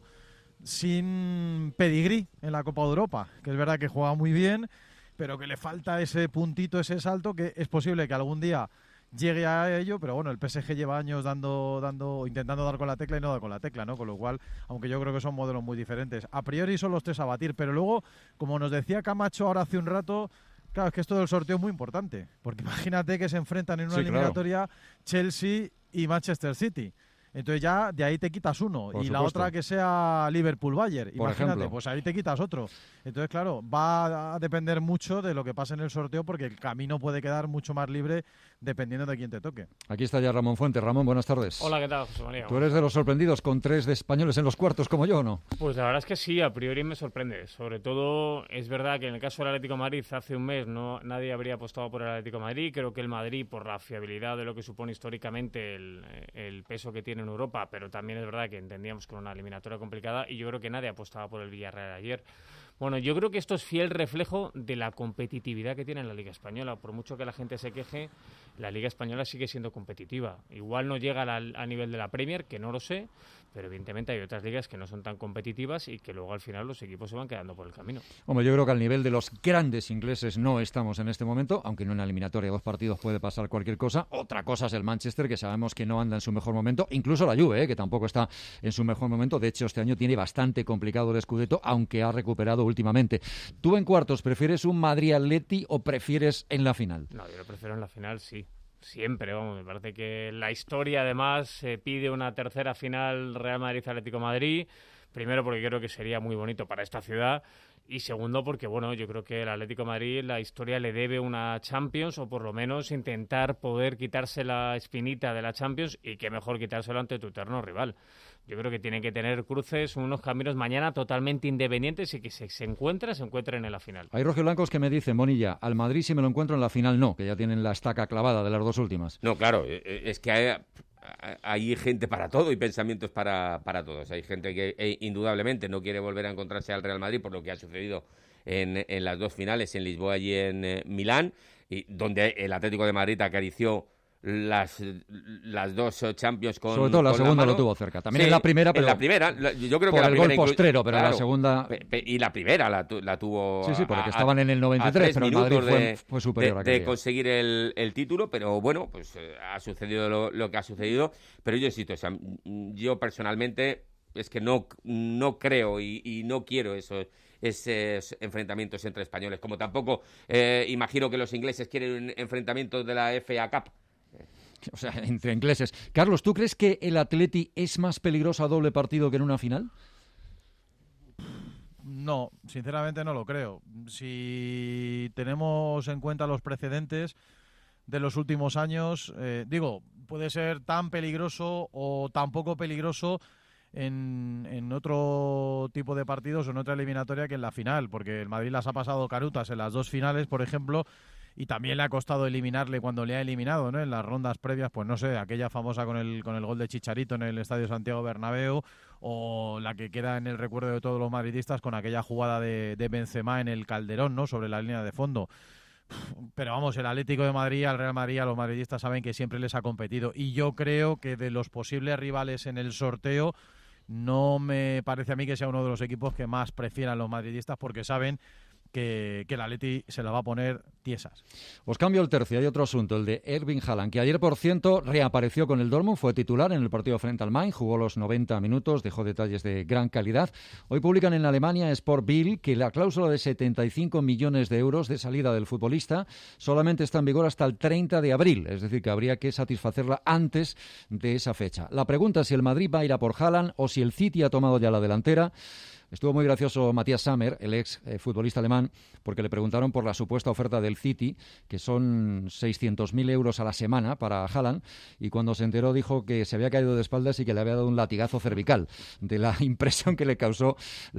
sin pedigrí en la Copa de Europa, que es verdad que juega muy bien, pero que le falta ese puntito, ese salto, que es posible que algún día llegue a ello, pero bueno, el PSG lleva años intentando dar con la tecla y no da con la tecla, ¿no? Con lo cual, aunque yo creo que son modelos muy diferentes. A priori son los 3 a batir, pero luego, como nos decía Camacho ahora hace un rato, claro, es que esto del sorteo es muy importante, porque imagínate que se enfrentan en una eliminatoria Chelsea y Manchester City. Entonces ya de ahí te quitas uno. Y la otra que sea Liverpool-Bayern. Imagínate, pues ahí te quitas otro. Entonces, claro, va a depender mucho de lo que pase en el sorteo porque el camino puede quedar mucho más libre dependiendo de quién te toque. Aquí está ya Ramón Fuentes. Ramón, buenas tardes. Hola, ¿qué tal, José María? ¿Tú eres de los sorprendidos con 3 de españoles en los cuartos como yo o no? Pues la verdad es que sí, a priori me sorprende. Sobre todo, es verdad que en el caso del Atlético de Madrid hace un mes nadie habría apostado por el Atlético de Madrid. Creo que el Madrid, por la fiabilidad de lo que supone históricamente el peso que tiene en Europa, pero también es verdad que entendíamos que era una eliminatoria complicada y yo creo que nadie apostaba por el Villarreal ayer. Bueno, yo creo que esto es fiel reflejo de la competitividad que tiene la Liga Española. Por mucho que la gente se queje, la Liga Española sigue siendo competitiva. Igual no llega a nivel de la Premier, que no lo sé, pero evidentemente hay otras ligas que no son tan competitivas y que luego al final los equipos se van quedando por el camino. Hombre, yo creo que al nivel de los grandes ingleses no estamos en este momento, aunque en una eliminatoria de 2 partidos puede pasar cualquier cosa. Otra cosa es el Manchester, que sabemos que no anda en su mejor momento, incluso la Juve, que tampoco está en su mejor momento. De hecho, este año tiene bastante complicado el Scudetto, aunque ha recuperado últimamente. ¿Tú en cuartos prefieres un Madrid-Atleti o prefieres en la final? No, yo lo prefiero en la final, sí. Siempre, vamos, me parece que la historia además pide una tercera final Real Madrid-Atlético de Madrid. Primero porque creo que sería muy bonito para esta ciudad y segundo porque, bueno, yo creo que el Atlético de Madrid, la historia le debe una Champions o por lo menos intentar poder quitarse la espinita de la Champions y qué mejor quitárselo ante tu eterno rival. Yo creo que tienen que tener cruces, unos caminos mañana totalmente independientes y que se encuentren en la final. Hay rojiblancos que me dicen, Bonilla, al Madrid si me lo encuentro en la final no, que ya tienen la estaca clavada de las 2 últimas. No, claro, es que hay gente para todo y pensamientos para todos. Hay gente que indudablemente no quiere volver a encontrarse al Real Madrid por lo que ha sucedido en las 2 finales, en Lisboa y en Milán, y donde el Atlético de Madrid acarició las 2 Champions con sobre todo la segunda lo tuvo cerca. También en la primera, pero en la primera, yo creo por que el gol postrero, pero claro, en la segunda y la primera la tuvo. Sí, porque estaban en el 93, pero el Madrid fue superior a aquella. De conseguir el título, pero bueno, pues ha sucedido lo que ha sucedido. Pero yo insisto, o sea, yo personalmente es que no creo y no quiero esos enfrentamientos entre españoles, como tampoco imagino que los ingleses quieren un enfrentamiento de la FA Cup. O sea, entre ingleses. Carlos, ¿tú crees que el Atleti es más peligroso a doble partido que en una final? No, sinceramente no lo creo. Si tenemos en cuenta los precedentes de los últimos años, puede ser tan peligroso o tan poco peligroso en otro tipo de partidos o en otra eliminatoria que en la final, porque el Madrid las ha pasado canutas en las 2 finales, por ejemplo, y también le ha costado eliminarle cuando le ha eliminado, ¿no? En las rondas previas, pues no sé, aquella famosa con el gol de Chicharito en el Estadio Santiago Bernabéu, o la que queda en el recuerdo de todos los madridistas con aquella jugada de Benzema en el Calderón, ¿no? Sobre la línea de fondo. Pero vamos, el Atlético de Madrid, al Real Madrid, a los madridistas saben que siempre les ha competido, y yo creo que de los posibles rivales en el sorteo no me parece a mí que sea uno de los equipos que más prefieran los madridistas, porque saben que el Atleti se la va a poner tiesas. Os cambio el tercio, hay otro asunto, el de Erling Haaland, que ayer, por cierto, reapareció con el Dortmund, fue titular en el partido frente al Mainz, jugó los 90 minutos, dejó detalles de gran calidad. Hoy publican en Alemania Sport Bild que la cláusula de 75 millones de euros de salida del futbolista solamente está en vigor hasta el 30 de abril, es decir, que habría que satisfacerla antes de esa fecha. La pregunta es si el Madrid va a ir a por Haaland o si el City ha tomado ya la delantera. Estuvo muy gracioso Matthias Sammer, el ex futbolista alemán, porque le preguntaron por la supuesta oferta del City, que son 600.000 euros a la semana para Haaland, y cuando se enteró dijo que se había caído de espaldas y que le había dado un latigazo cervical de la impresión que le causó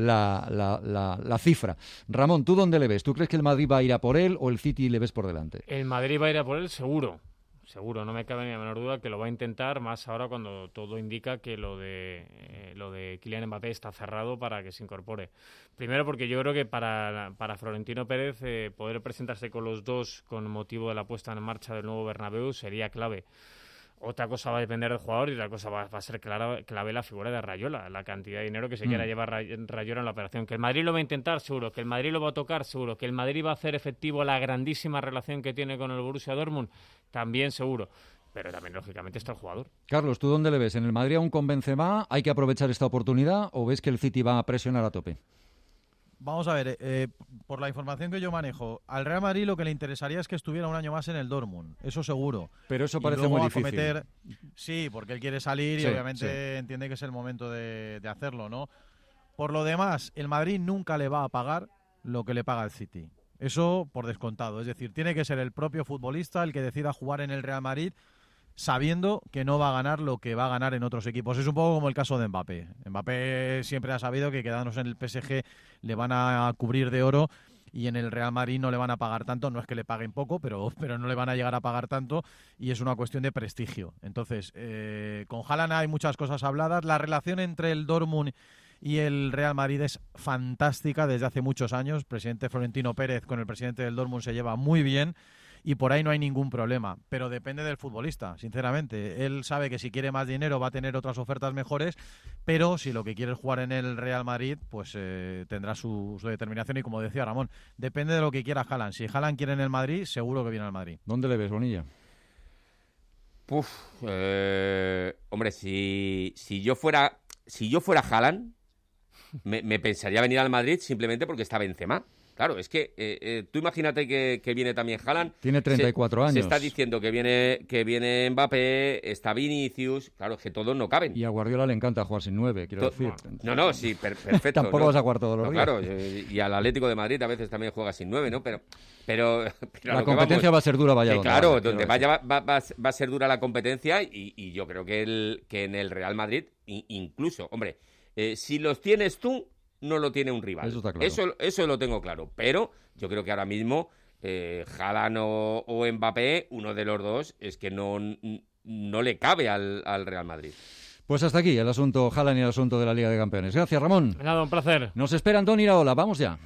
la cifra. Ramón, ¿tú dónde le ves? ¿Tú crees que el Madrid va a ir a por él o el City le ves por delante? El Madrid va a ir a por él seguro, no me cabe ni la menor duda que lo va a intentar, más ahora cuando todo indica que lo de Kylian Mbappé está cerrado para que se incorpore. Primero porque yo creo que para Florentino Pérez poder presentarse con los dos con motivo de la puesta en marcha del nuevo Bernabéu sería clave. Otra cosa va a depender del jugador y otra cosa va a ser clave la figura de Raiola, la cantidad de dinero que se quiera llevar Raiola en la operación. Que el Madrid lo va a intentar, seguro. Que el Madrid lo va a tocar, seguro. Que el Madrid va a hacer efectivo la grandísima relación que tiene con el Borussia Dortmund, también seguro. Pero también, lógicamente, está el jugador. Carlos, ¿tú dónde le ves? ¿En el Madrid aún con Benzema? ¿Hay que aprovechar esta oportunidad o ves que el City va a presionar a tope? Vamos a ver, por la información que yo manejo, al Real Madrid lo que le interesaría es que estuviera un año más en el Dortmund, eso seguro. Pero eso parece muy difícil. Sí, porque él quiere salir y obviamente entiende que es el momento de hacerlo, ¿no? Por lo demás, el Madrid nunca le va a pagar lo que le paga el City. Eso por descontado. Es decir, tiene que ser el propio futbolista el que decida jugar en el Real Madrid sabiendo que no va a ganar lo que va a ganar en otros equipos. Es un poco como el caso de Mbappé. Mbappé siempre ha sabido que quedándose en el PSG le van a cubrir de oro y en el Real Madrid no le van a pagar tanto. No es que le paguen poco, pero no le van a llegar a pagar tanto y es una cuestión de prestigio. Entonces, con Haaland hay muchas cosas habladas. La relación entre el Dortmund y el Real Madrid es fantástica desde hace muchos años. El presidente Florentino Pérez con el presidente del Dortmund se lleva muy bien. Y por ahí no hay ningún problema, pero depende del futbolista, sinceramente. Él sabe que si quiere más dinero va a tener otras ofertas mejores, pero si lo que quiere es jugar en el Real Madrid, pues tendrá su determinación. Y como decía Ramón, depende de lo que quiera Haaland. Si Haaland quiere en el Madrid, seguro que viene al Madrid. ¿Dónde le ves, Bonilla? Hombre, si yo fuera Haaland, me pensaría venir al Madrid simplemente porque está Benzema. Claro, es que tú imagínate que viene también Haaland. Tiene 34 años. Se está diciendo que viene Mbappé, está Vinicius. Claro, es que todos no caben. Y a Guardiola le encanta jugar sin 9, quiero decir. No, sí, perfecto. Tampoco vas a jugar todos los días. Claro, y al Atlético de Madrid a veces también juega sin 9, ¿no? Pero la competencia va a ser dura, vaya donde claro, vaya, donde vaya va a ser dura la competencia y yo creo que en el Real Madrid, incluso, hombre, si los tienes tú, no lo tiene un rival. Eso está claro. Eso lo tengo claro. Pero yo creo que ahora mismo Haaland o Mbappé, uno de los dos, es que no le cabe al Real Madrid. Pues hasta aquí el asunto Haaland y el asunto de la Liga de Campeones. Gracias, Ramón. Nada, un placer. Nos espera Antón Iraola. Vamos ya.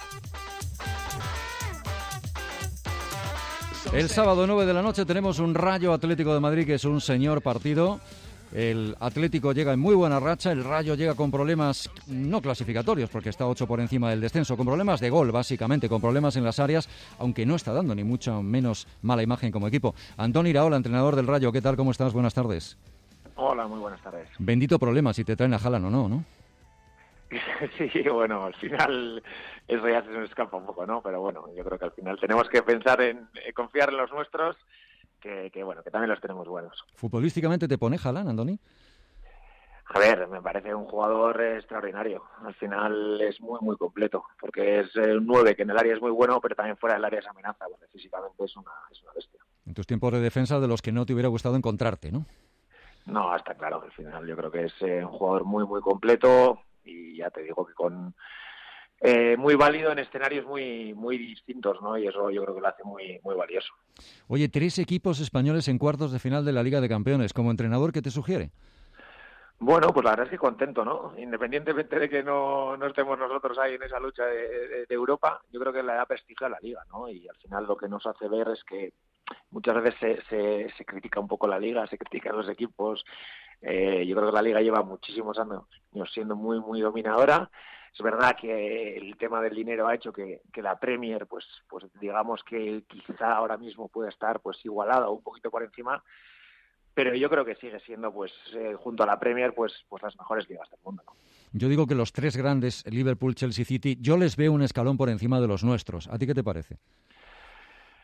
El sábado 9 de la noche tenemos un Rayo Atlético de Madrid que es un señor partido. El Atlético llega en muy buena racha, el Rayo llega con problemas no clasificatorios, porque está 8 por encima del descenso, con problemas de gol, básicamente, con problemas en las áreas, aunque no está dando ni mucho menos mala imagen como equipo. Antón Iraola, entrenador del Rayo, ¿qué tal? ¿Cómo estás? Buenas tardes. Hola, muy buenas tardes. Bendito problema si te traen a Haaland o no, ¿no? Sí, bueno, al final eso ya se nos escapa un poco, ¿no? Pero bueno, yo creo que al final tenemos que pensar en confiar en los nuestros, que bueno, que también los tenemos buenos. ¿Futbolísticamente te pone Haaland, Andoni? A ver, me parece un jugador extraordinario. Al final es muy, muy completo, porque es un 9 que en el área es muy bueno, pero también fuera del área es amenaza, porque físicamente es una bestia. En tus tiempos de defensa de los que no te hubiera gustado encontrarte, ¿no? No, está claro. Al final yo creo que es un jugador muy, muy completo y ya te digo que con muy válido en escenarios muy, muy distintos, ¿no? Y eso yo creo que lo hace muy, muy valioso. Oye, 3 equipos españoles en cuartos de final de la Liga de Campeones. ¿Como entrenador qué te sugiere? Bueno, pues la verdad es que contento, ¿no? Independientemente de que no estemos nosotros ahí en esa lucha de Europa, yo creo que le da prestigio a la Liga, ¿no? Y al final lo que nos hace ver es que muchas veces se critica un poco la Liga, se critican los equipos. Yo creo que la Liga lleva muchísimos años siendo muy, muy dominadora. Es verdad que el tema del dinero ha hecho que la Premier, pues digamos que quizá ahora mismo puede estar pues igualada o un poquito por encima, pero yo creo que sigue siendo pues junto a la Premier pues las mejores ligas del mundo, ¿no? Yo digo que los 3 grandes, Liverpool, Chelsea, City, yo les veo un escalón por encima de los nuestros. ¿A ti qué te parece?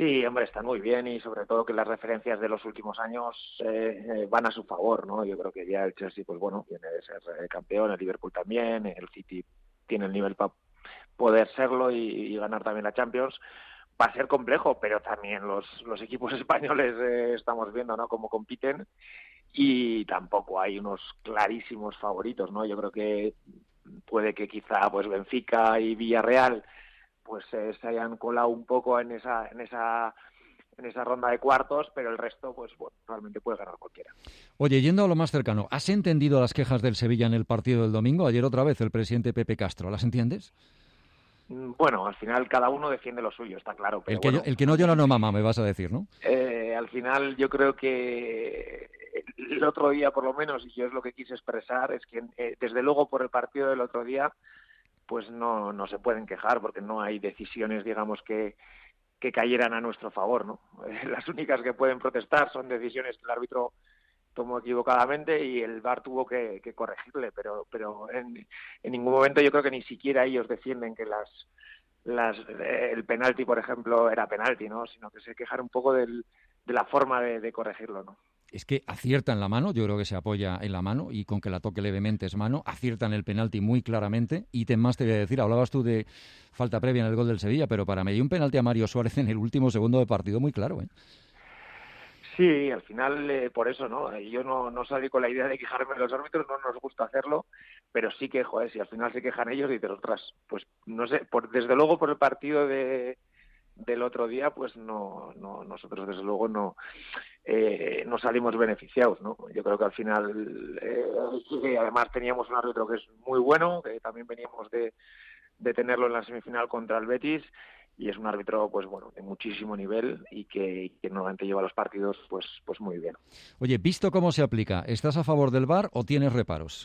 Sí, hombre, están muy bien y sobre todo que las referencias de los últimos años van a su favor, ¿no? Yo creo que ya el Chelsea, pues bueno, viene de ser campeón, el Liverpool también, el City tiene el nivel para poder serlo y ganar también la Champions. Va a ser complejo, pero también los equipos españoles estamos viendo, ¿no?, cómo compiten y tampoco hay unos clarísimos favoritos, ¿no? Yo creo que puede que quizá pues Benfica y Villarreal pues se hayan colado un poco en esa ronda de cuartos, pero el resto, pues bueno, realmente puede ganar cualquiera. Oye, yendo a lo más cercano, ¿has entendido las quejas del Sevilla en el partido del domingo? Ayer otra vez el presidente Pepe Castro, ¿las entiendes? Bueno, al final cada uno defiende lo suyo, está claro. Pero el que no llora no mama, me vas a decir, ¿no? Al final yo creo que el otro día, por lo menos, y yo es lo que quise expresar, es que desde luego por el partido del otro día pues no se pueden quejar porque no hay decisiones, digamos, que cayeran a nuestro favor, ¿no? Las únicas que pueden protestar son decisiones que el árbitro tomó equivocadamente y el VAR tuvo que corregirle, pero en ningún momento yo creo que ni siquiera ellos defienden que el penalti, por ejemplo, era penalti, ¿no? Sino que se quejan un poco de la forma de corregirlo, ¿no? Es que aciertan la mano, yo creo que se apoya en la mano y con que la toque levemente es mano, aciertan el penalti muy claramente. Y más te voy a decir, hablabas tú de falta previa en el gol del Sevilla, pero para mí hay un penalti a Mario Suárez en el último segundo de partido muy claro, ¿eh? Sí, al final, por eso, ¿no? Yo no salí con la idea de quejarme de los árbitros, no nos gusta hacerlo, pero sí que, joder, si al final se quejan ellos y dices, ostras, pues no sé, desde luego por el partido del otro día, pues nosotros desde luego no salimos beneficiados, ¿no? Yo creo que al final, además teníamos un árbitro que es muy bueno, que también veníamos de tenerlo en la semifinal contra el Betis, y es un árbitro, pues bueno, de muchísimo nivel y que normalmente lleva los partidos pues muy bien. Oye, visto cómo se aplica, ¿estás a favor del VAR o tienes reparos?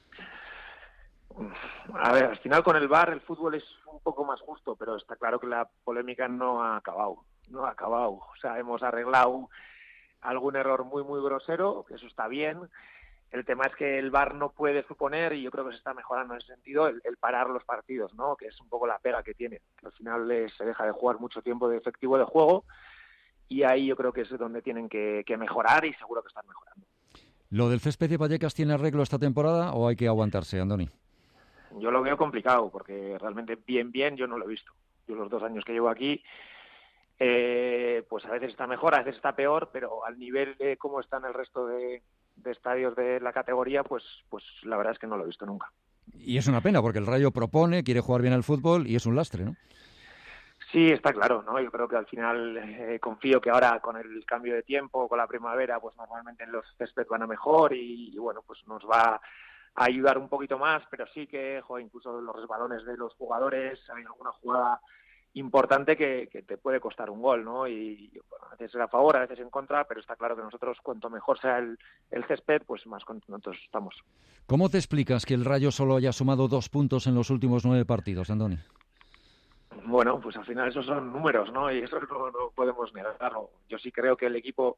A ver, al final con el VAR el fútbol es un poco más justo, pero está claro que la polémica no ha acabado. O sea, hemos arreglado algún error muy, muy grosero, que eso está bien. El tema es que el VAR no puede suponer, y yo creo que se está mejorando en ese sentido, el parar los partidos, ¿no? Que es un poco la pega que tiene. Al final se deja de jugar mucho tiempo de efectivo de juego y ahí yo creo que es donde tienen que mejorar y seguro que están mejorando. ¿Lo del césped de Vallecas tiene arreglo esta temporada o hay que aguantarse, Andoni? Yo lo veo complicado porque realmente bien yo no lo he visto. Yo los 2 años que llevo aquí, pues a veces está mejor, a veces está peor, pero al nivel de cómo están el resto de estadios de la categoría, pues la verdad es que no lo he visto nunca. Y es una pena, porque el Rayo propone, quiere jugar bien al fútbol y es un lastre, ¿no? Sí, está claro, ¿no? Yo creo que al final confío que ahora con el cambio de tiempo, con la primavera, pues normalmente los césped van a mejor y bueno, pues nos va a ayudar un poquito más, pero sí que, incluso los resbalones de los jugadores, hay alguna jugada importante que te puede costar un gol, ¿no? Y bueno, a veces es a favor, a veces en contra, pero está claro que nosotros cuanto mejor sea el césped, pues más contentos estamos. ¿Cómo te explicas que el Rayo solo haya sumado 2 puntos en los últimos 9 partidos, Andoni? Bueno, pues al final esos son números, ¿no? Y eso no podemos negarlo. Yo sí creo que el equipo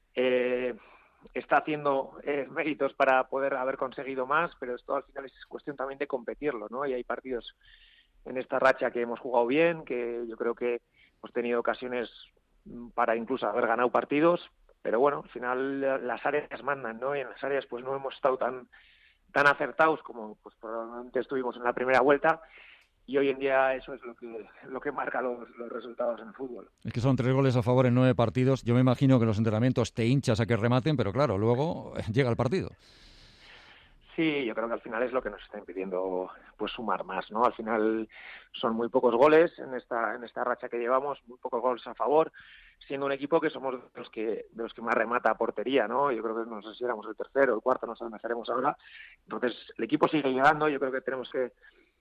está haciendo méritos para poder haber conseguido más, pero esto al final es cuestión también de competirlo, ¿no? Y hay partidos en esta racha que hemos jugado bien, que yo creo que hemos tenido ocasiones para incluso haber ganado partidos, pero bueno, al final las áreas mandan, ¿no? Y en las áreas pues no hemos estado tan acertados como pues probablemente estuvimos en la primera vuelta, y hoy en día eso es lo que marca los resultados en el fútbol. Es que son 3 goles a favor en 9 partidos. Yo me imagino que en los entrenamientos te hinchas a que rematen, pero claro, luego llega el partido. Sí, yo creo que al final es lo que nos está impidiendo pues sumar más, ¿no? Al final son muy pocos goles en esta racha que llevamos, muy pocos goles a favor, siendo un equipo que somos de los que más remata a portería, ¿no? Yo creo que no sé si éramos el tercero, el cuarto, no sé dónde estaremos ahora. Entonces, el equipo sigue llegando, yo creo que tenemos que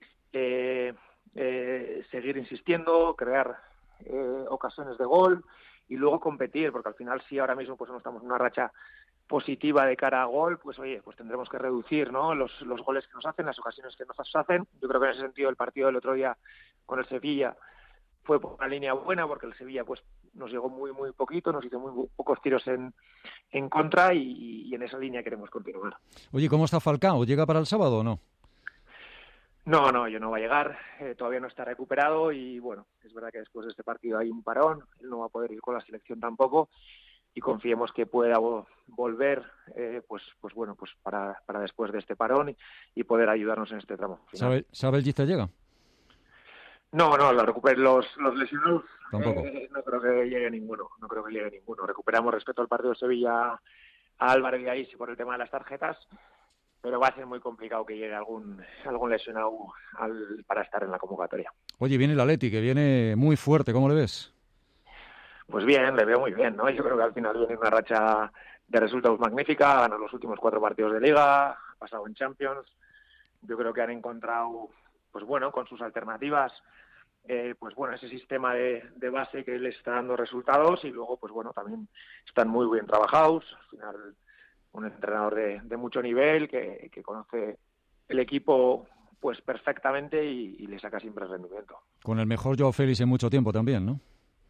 seguir insistiendo, crear ocasiones de gol y luego competir, porque al final si ahora mismo pues no estamos en una racha positiva de cara a gol, pues oye, pues tendremos que reducir, ¿no? Los goles que nos hacen, las ocasiones que nos hacen. Yo creo que en ese sentido el partido del otro día con el Sevilla fue por una línea buena, porque el Sevilla pues nos llegó muy muy poquito, nos hizo muy pocos tiros en contra y en esa línea queremos continuar. Oye, ¿cómo está Falcao? ¿Llega para el sábado o no? No, yo no va a llegar, todavía no está recuperado y bueno, es verdad que después de este partido hay un parón, él no va a poder ir con la selección tampoco y confiemos que pueda volver pues para después de este parón y poder ayudarnos en este tramo final. ¿Sabe el Giste llega? No, los lesionados tampoco. No creo que llegue ninguno, Recuperamos respecto al partido de Sevilla a Álvaro y a Isi por el tema de las tarjetas, pero va a ser muy complicado que llegue algún lesionado para estar en la convocatoria. Oye, viene el Atleti, que viene muy fuerte, ¿cómo le ves? Pues bien, le veo muy bien, ¿no? Yo creo que al final viene una racha de resultados magnífica, ha ganado los últimos 4 partidos de Liga, ha pasado en Champions. Yo creo que han encontrado, pues bueno, con sus alternativas, ese sistema de base que les está dando resultados y luego, pues bueno, también están muy bien trabajados. Al final, un entrenador de mucho nivel que conoce el equipo pues perfectamente y le saca siempre rendimiento. Con el mejor Joao Félix en mucho tiempo también, ¿no?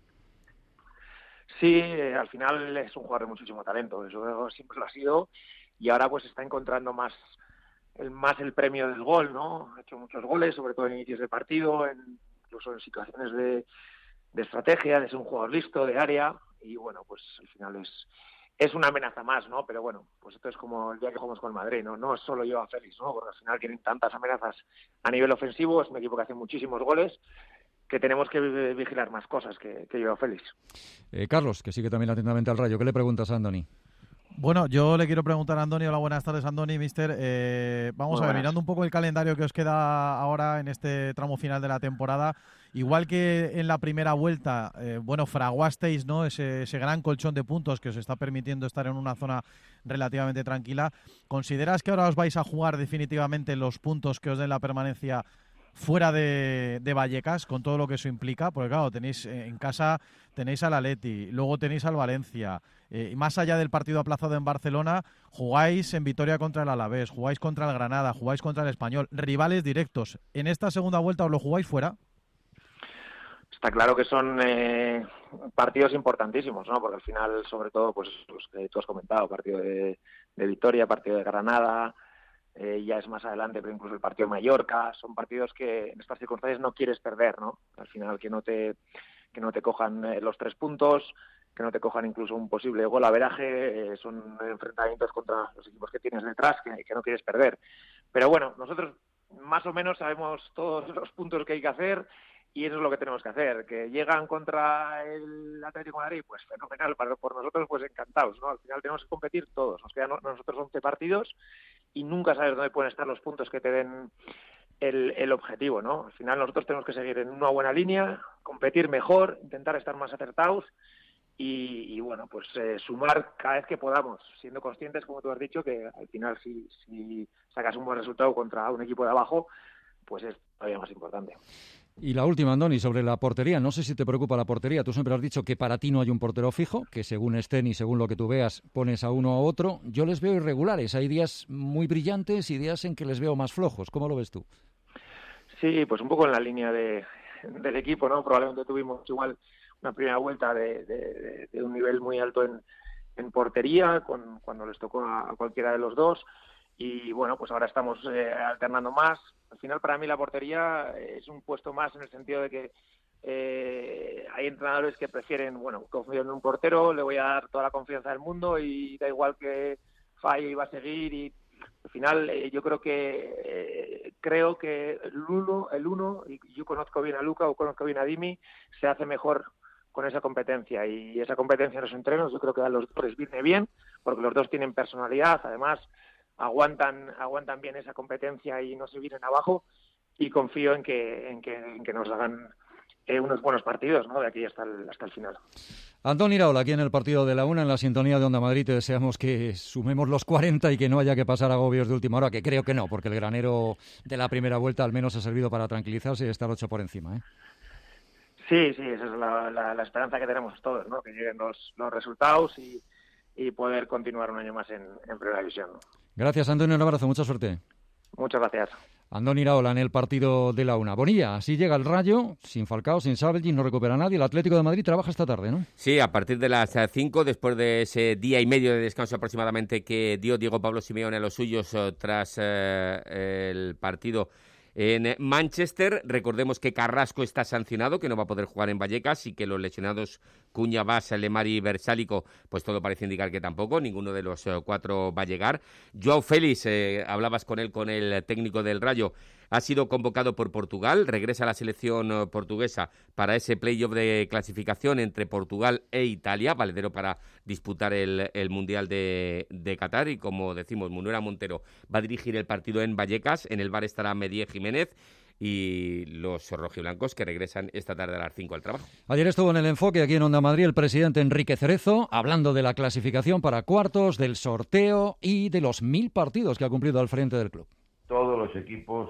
Sí, al final es un jugador de muchísimo talento, eso siempre lo ha sido y ahora pues está encontrando más el premio del gol, ¿no? Ha hecho muchos goles, sobre todo en inicios de partido, incluso en situaciones de estrategia, de ser un jugador listo, de área y bueno, pues al final es una amenaza más, ¿no? Pero bueno, pues esto es como el día que jugamos con el Madrid, ¿no? No es solo yo a Félix, ¿no? Porque al final tienen tantas amenazas a nivel ofensivo, es un equipo que hace muchísimos goles, que tenemos que vigilar más cosas que yo a Félix. Carlos, que sigue también atentamente al Rayo, ¿qué le preguntas a Andoni? Bueno, yo le quiero preguntar a Andoni. Hola, buenas tardes, Andoni, mister. Vamos a ver, mirando un poco el calendario que os queda ahora en este tramo final de la temporada, igual que en la primera vuelta, fraguasteis, ¿no?, ese gran colchón de puntos que os está permitiendo estar en una zona relativamente tranquila. ¿Consideras que ahora os vais a jugar definitivamente los puntos que os den la permanencia fuera de Vallecas, con todo lo que eso implica? Porque claro, tenéis en casa, tenéis al Atleti, luego tenéis al Valencia, y más allá del partido aplazado en Barcelona, jugáis en Vitoria contra el Alavés, jugáis contra el Granada, jugáis contra el Español, rivales directos. ¿En esta segunda vuelta os lo jugáis fuera? Está claro que son partidos importantísimos, ¿no? Porque al final, sobre todo, pues los que tú has comentado, partido de Vitoria, partido de Granada, ya es más adelante, pero incluso el partido de Mallorca, son partidos que en estas circunstancias no quieres perder, ¿no? Al final que no te cojan los 3 puntos, que no te cojan incluso un posible golaveraje, son enfrentamientos contra los equipos que tienes detrás que no quieres perder. Pero bueno, nosotros más o menos sabemos todos los puntos que hay que hacer y eso es lo que tenemos que hacer. Que llegan contra el Atlético de Madrid, pues fenomenal, por nosotros pues encantados, ¿no? Al final tenemos que competir todos, nos quedan nosotros 11 partidos y nunca sabes dónde pueden estar los puntos que te den el objetivo, ¿no? Al final nosotros tenemos que seguir en una buena línea, competir mejor, intentar estar más acertados y bueno, pues sumar cada vez que podamos, siendo conscientes, como tú has dicho, que al final si sacas un buen resultado contra un equipo de abajo, pues es todavía más importante. Y la última, Andoni, sobre la portería. No sé si te preocupa la portería. Tú siempre has dicho que para ti no hay un portero fijo, que según estén y según lo que tú veas pones a uno a otro. Yo les veo irregulares. Hay días muy brillantes y días en que les veo más flojos. ¿Cómo lo ves tú? Sí, pues un poco en la línea del equipo, ¿no? Probablemente tuvimos igual una primera vuelta de un nivel muy alto en portería cuando les tocó a cualquiera de los dos. Y bueno, pues ahora estamos alternando más. Al final, para mí, la portería es un puesto más en el sentido de que hay entrenadores que prefieren, confío en un portero, le voy a dar toda la confianza del mundo y da igual que falle y va a seguir. Y al final, yo creo que el uno, y yo conozco bien a Luca o conozco bien a Dimi, se hace mejor con esa competencia. Y esa competencia en los entrenos, yo creo que a los dos les viene bien, porque los dos tienen personalidad, además aguantan bien esa competencia y no se vienen abajo y confío en que nos hagan unos buenos partidos, ¿no? De aquí hasta el final. Andoni Iraola, aquí en el partido de la Una, en la sintonía de Onda Madrid, te deseamos que sumemos los 40 y que no haya que pasar agobios de última hora, que creo que no, porque el granero de la primera vuelta al menos ha servido para tranquilizarse y estar 8 por encima, ¿eh? Sí, esa es la esperanza que tenemos todos, ¿no? Que lleguen los resultados y poder continuar un año más en Primera División, ¿no? Gracias, Andoni, un abrazo, mucha suerte. Muchas gracias. Andoni Iraola en el partido de la Una. Bonilla, así llega el Rayo, sin Falcao, sin Sabelli, no recupera a nadie. El Atlético de Madrid trabaja esta tarde, ¿no? Sí, a partir de las 5, después de ese día y medio de descanso aproximadamente que dio Diego Pablo Simeone a los suyos tras el partido En Manchester, recordemos que Carrasco está sancionado, que no va a poder jugar en Vallecas, y que los lesionados Cuña, Bassa, Lemar y Versálico, pues todo parece indicar que tampoco, ninguno de los 4 va a llegar. Joao Félix, hablabas con él, con el técnico del Rayo, ha sido convocado por Portugal, regresa a la selección portuguesa para ese play-off de clasificación entre Portugal e Italia, valedero para disputar el Mundial de Qatar, y como decimos, Munuera Montero va a dirigir el partido en Vallecas, en el bar estará Medié Jiménez, y los rojiblancos que regresan esta tarde a las 5 al trabajo. Ayer estuvo en el enfoque aquí en Onda Madrid el presidente Enrique Cerezo hablando de la clasificación para cuartos, del sorteo y de los 1000 partidos que ha cumplido al frente del club. Todos los equipos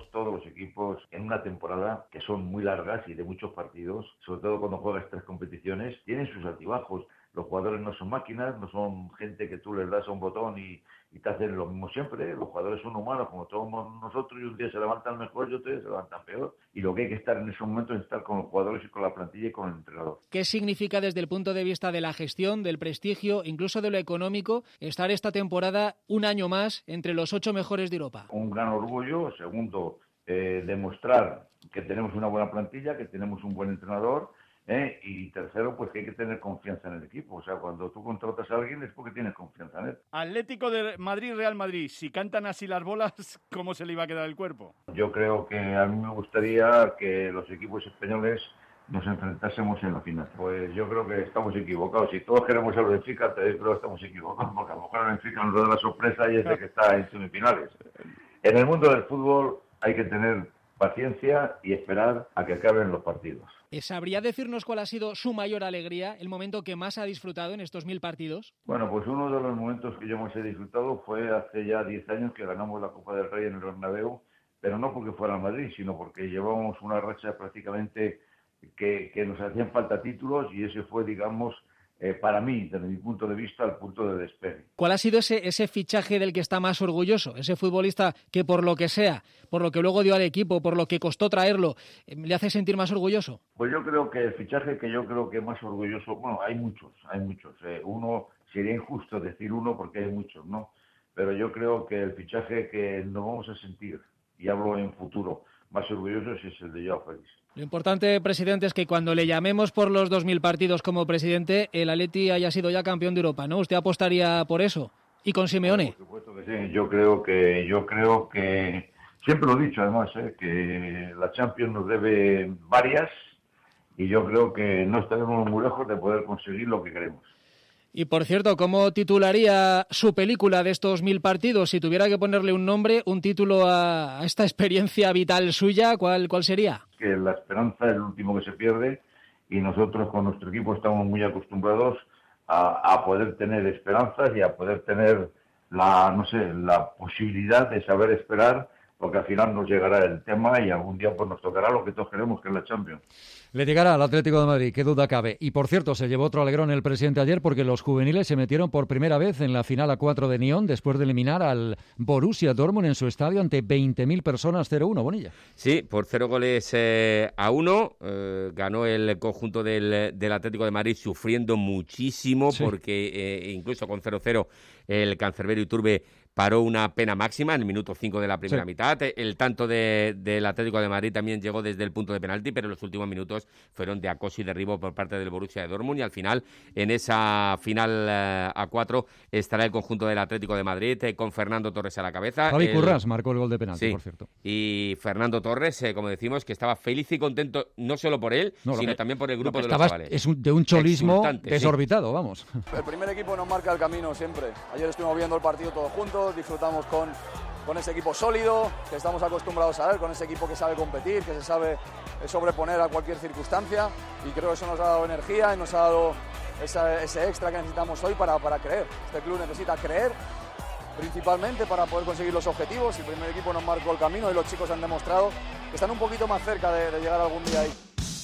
en una temporada que son muy largas y de muchos partidos, sobre todo cuando juegas 3 competiciones, tienen sus altibajos. Los jugadores no son máquinas, no son gente que tú les das a un botón y te hacen lo mismo siempre. Los jugadores son humanos como todos nosotros, y un día se levantan mejor y otro día se levantan peor. Y lo que hay que estar en ese momento es estar con los jugadores y con la plantilla y con el entrenador. ¿Qué significa desde el punto de vista de la gestión, del prestigio, incluso de lo económico, estar esta temporada un año más entre los 8 mejores de Europa? Un gran orgullo. Segundo, demostrar que tenemos una buena plantilla, que tenemos un buen entrenador. Y tercero, pues que hay que tener confianza en el equipo. O sea, cuando tú contratas a alguien es porque tienes confianza en él. Atlético de Madrid, Real Madrid, si cantan así las bolas, ¿cómo se le iba a quedar el cuerpo? Yo creo que a mí me gustaría que los equipos españoles nos enfrentásemos en la final. Pues yo creo que estamos equivocados. Si todos queremos al Benfica, creo que estamos equivocados, porque a lo mejor el Benfica nos da la sorpresa y es de que está en semifinales. En el mundo del fútbol hay que tener paciencia y esperar a que acaben los partidos. ¿Sabría decirnos cuál ha sido su mayor alegría, el momento que más ha disfrutado en estos 1000 partidos? Bueno, pues uno de los momentos que yo más he disfrutado fue hace ya 10 años que ganamos la Copa del Rey en el Bernabéu, pero no porque fuera el Madrid, sino porque llevábamos una racha prácticamente que nos hacían falta títulos, y ese fue, digamos, para mí, desde mi punto de vista, el punto de despegue. ¿Cuál ha sido ese fichaje del que está más orgulloso? Ese futbolista que por lo que sea, por lo que luego dio al equipo, por lo que costó traerlo, ¿le hace sentir más orgulloso? Pues yo creo que el fichaje que yo creo que más orgulloso, bueno, hay muchos. Uno, sería injusto decir uno porque hay muchos, ¿no? Pero yo creo que el fichaje que nos vamos a sentir, y hablo en futuro, más orgullosos es el de Joao Félix. Lo importante, presidente, es que cuando le llamemos por los 2000 partidos como presidente, el Atleti haya sido ya campeón de Europa, ¿no? ¿Usted apostaría por eso? ¿Y con Simeone? Por supuesto que sí. Yo creo que siempre lo he dicho, además, que la Champions nos debe varias, y yo creo que no estaremos muy lejos de poder conseguir lo que queremos. Y por cierto, ¿cómo titularía su película de estos 1000 partidos? Si tuviera que ponerle un nombre, un título a esta experiencia vital suya, ¿cuál sería? Que la esperanza es el último que se pierde, y nosotros con nuestro equipo estamos muy acostumbrados a poder tener esperanzas y a poder tener la posibilidad de saber esperar, porque al final nos llegará el tema y algún día pues nos tocará lo que todos queremos, que es la Champions. Le llegará al Atlético de Madrid, qué duda cabe. Y por cierto, se llevó otro alegrón el presidente ayer porque los juveniles se metieron por primera vez en la final A4 de Nyon después de eliminar al Borussia Dortmund en su estadio ante 20.000 personas 0-1, Bonilla. Sí, por 0-1 ganó el conjunto del Atlético de Madrid sufriendo muchísimo, sí, porque incluso con 0-0 el cancerbero Iturbe paró una pena máxima en el minuto 5 de la primera mitad. El tanto del Atlético de Madrid también llegó desde el punto de penalti, pero los últimos minutos fueron de acoso y derribo por parte del Borussia de Dortmund, y al final, en esa final A4, estará el conjunto del Atlético de Madrid con Fernando Torres a la cabeza. Javi Currás marcó el gol de penalti, sí, por cierto. Y Fernando Torres, como decimos, que estaba feliz y contento, no solo por él, sino también por el grupo de los chavales. Es de un cholismo desorbitado, vamos. El primer equipo nos marca el camino siempre. Ayer estuvimos viendo el partido todos juntos, disfrutamos con ese equipo sólido, que estamos acostumbrados a ver, con ese equipo que sabe competir, que se sabe sobreponer a cualquier circunstancia, y creo que eso nos ha dado energía y nos ha dado ese extra que necesitamos hoy para creer. Este club necesita creer, principalmente para poder conseguir los objetivos. El primer equipo nos marcó el camino y los chicos han demostrado que están un poquito más cerca de llegar algún día ahí.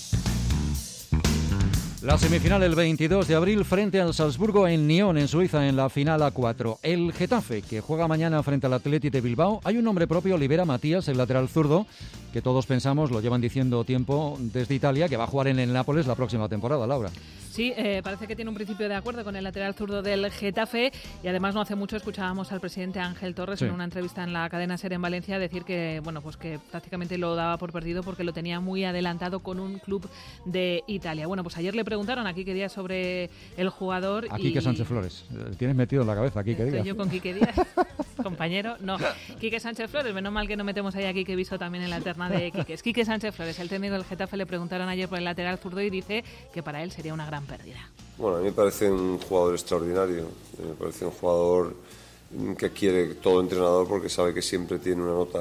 La semifinal el 22 de abril frente al Salzburgo en Nyon, en Suiza, en la final A4. El Getafe, que juega mañana frente al Athletic de Bilbao. Hay un nombre propio, Olivera Matías, el lateral zurdo, que todos pensamos, lo llevan diciendo tiempo desde Italia, que va a jugar en el Nápoles la próxima temporada, Laura. Sí, parece que tiene un principio de acuerdo con el lateral zurdo del Getafe y además no hace mucho escuchábamos al presidente Ángel Torres en una entrevista en la cadena SER en Valencia decir que, bueno, pues que prácticamente lo daba por perdido porque lo tenía muy adelantado con un club de Italia. Bueno, pues ayer le preguntaron a Quique Díaz sobre el jugador. A Quique Sánchez Flores. Tienes metido en la cabeza a Quique Díaz. Estoy yo con Quique Díaz, compañero. No, Quique Sánchez Flores. Menos mal que no metemos ahí a Quique Viso también en la terna de Quique. Quique Sánchez Flores, el técnico del Getafe, le preguntaron ayer por el lateral zurdo y dice que para él sería una gran pérdida. Bueno, a mí me parece un jugador extraordinario. Me parece un jugador que quiere todo entrenador porque sabe que siempre tiene una nota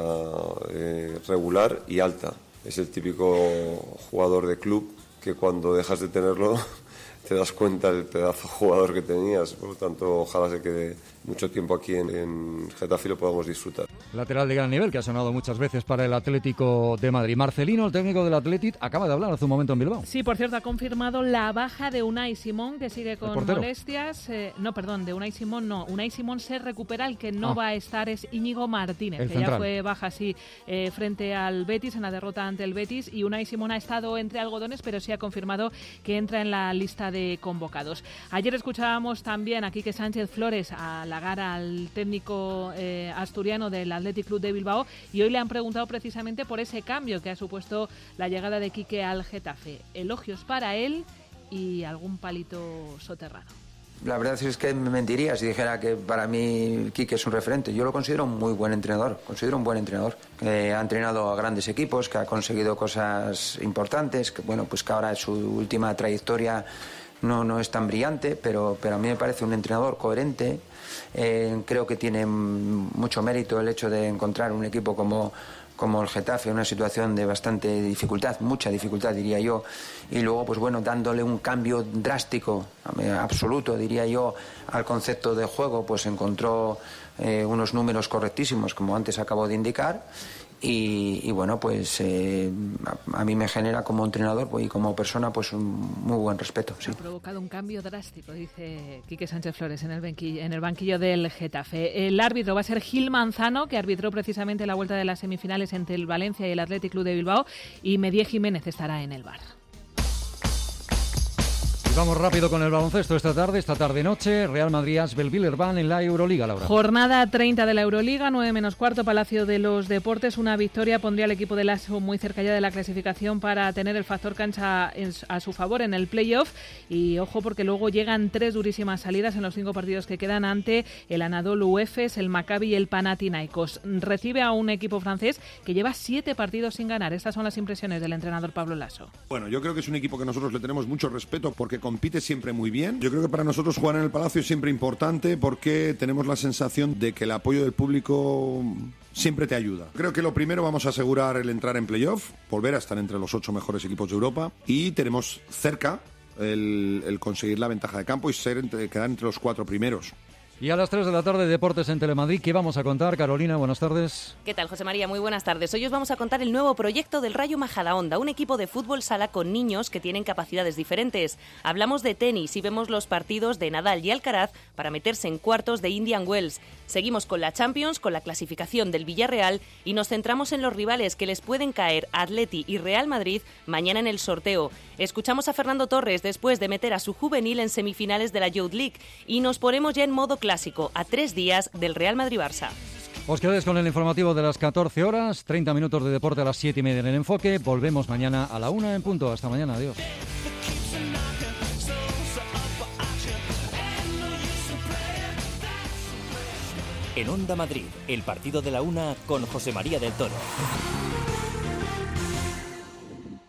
regular y alta. Es el típico jugador de club que cuando dejas de tenerlo te das cuenta del pedazo de jugador que tenías. Por lo tanto, ojalá se quede mucho tiempo aquí en Getafe y lo podamos disfrutar. Lateral de gran nivel que ha sonado muchas veces para el Atlético de Madrid. Marcelino, el técnico del Athletic, acaba de hablar hace un momento en Bilbao. Sí, por cierto, ha confirmado la baja de Unai Simón, que sigue con molestias. De Unai Simón no. Unai Simón se recupera, el que no va a estar es Íñigo Martínez, que central. Ya fue baja frente al Betis en la derrota ante el Betis, y Unai Simón ha estado entre algodones, pero sí ha confirmado que entra en la lista de convocados. Ayer escuchábamos también a Quique Sánchez Flores halagar al técnico asturiano del Athletic Club de Bilbao y hoy le han preguntado precisamente por ese cambio que ha supuesto la llegada de Quique al Getafe. Elogios para él y algún palito soterrado. La verdad es que me mentiría si dijera que para mí Quique es un referente. Yo lo considero un muy buen entrenador, que ha entrenado a grandes equipos, que ha conseguido cosas importantes, que que ahora su última trayectoria no es tan brillante, pero a mí me parece un entrenador coherente. Creo que tiene mucho mérito el hecho de encontrar un equipo como el Getafe, una situación de bastante dificultad, mucha dificultad diría yo, y luego dándole un cambio drástico, absoluto diría yo, al concepto de juego, pues encontró unos números correctísimos, como antes acabo de indicar. Y a mí me genera como entrenador y como persona un muy buen respeto. Sí. Ha provocado un cambio drástico, dice Quique Sánchez Flores en el banquillo del Getafe. El árbitro va a ser Gil Manzano, que arbitró precisamente la vuelta de las semifinales entre el Valencia y el Athletic Club de Bilbao, y Medié Jiménez estará en el VAR. Vamos rápido con el baloncesto esta tarde-noche. Real Madrid-Asbel-Villeurbanne en la Euroliga, Laura. Jornada 30 de la Euroliga, 9:15, Palacio de los Deportes. Una victoria pondría al equipo de Lasso muy cerca ya de la clasificación para tener el factor cancha a su favor en el playoff. Y ojo, porque luego llegan 3 durísimas salidas en los 5 partidos que quedan ante el Anadolu Efes, el Maccabi y el Panathinaikos. Recibe a un equipo francés que lleva 7 partidos sin ganar. Estas son las impresiones del entrenador Pablo Lasso. Bueno, yo creo que es un equipo que nosotros le tenemos mucho respeto porque compite siempre muy bien. Yo creo que para nosotros jugar en el Palacio es siempre importante porque tenemos la sensación de que el apoyo del público siempre te ayuda. Creo que lo primero vamos a asegurar el entrar en playoff, volver a estar entre los 8 mejores equipos de Europa, y tenemos cerca el conseguir la ventaja de campo y quedar entre los 4 primeros. Y a las 3 de la tarde, Deportes en Telemadrid. ¿Qué vamos a contar? Carolina, buenas tardes. ¿Qué tal, José María? Muy buenas tardes. Hoy os vamos a contar el nuevo proyecto del Rayo Majadahonda, un equipo de fútbol sala con niños que tienen capacidades diferentes. Hablamos de tenis y vemos los partidos de Nadal y Alcaraz para meterse en cuartos de Indian Wells. Seguimos con la Champions, con la clasificación del Villarreal, y nos centramos en los rivales que les pueden caer Atleti y Real Madrid mañana en el sorteo. Escuchamos a Fernando Torres después de meter a su juvenil en semifinales de la Youth League y nos ponemos ya en modo clásico a 3 días del Real Madrid-Barça. Os quedáis con el informativo de las 14 horas, 30 minutos de deporte a las 7:30 en el Enfoque. Volvemos mañana a la 1 en punto. Hasta mañana, adiós. En Onda Madrid, el partido de la 1 con José María del Toro.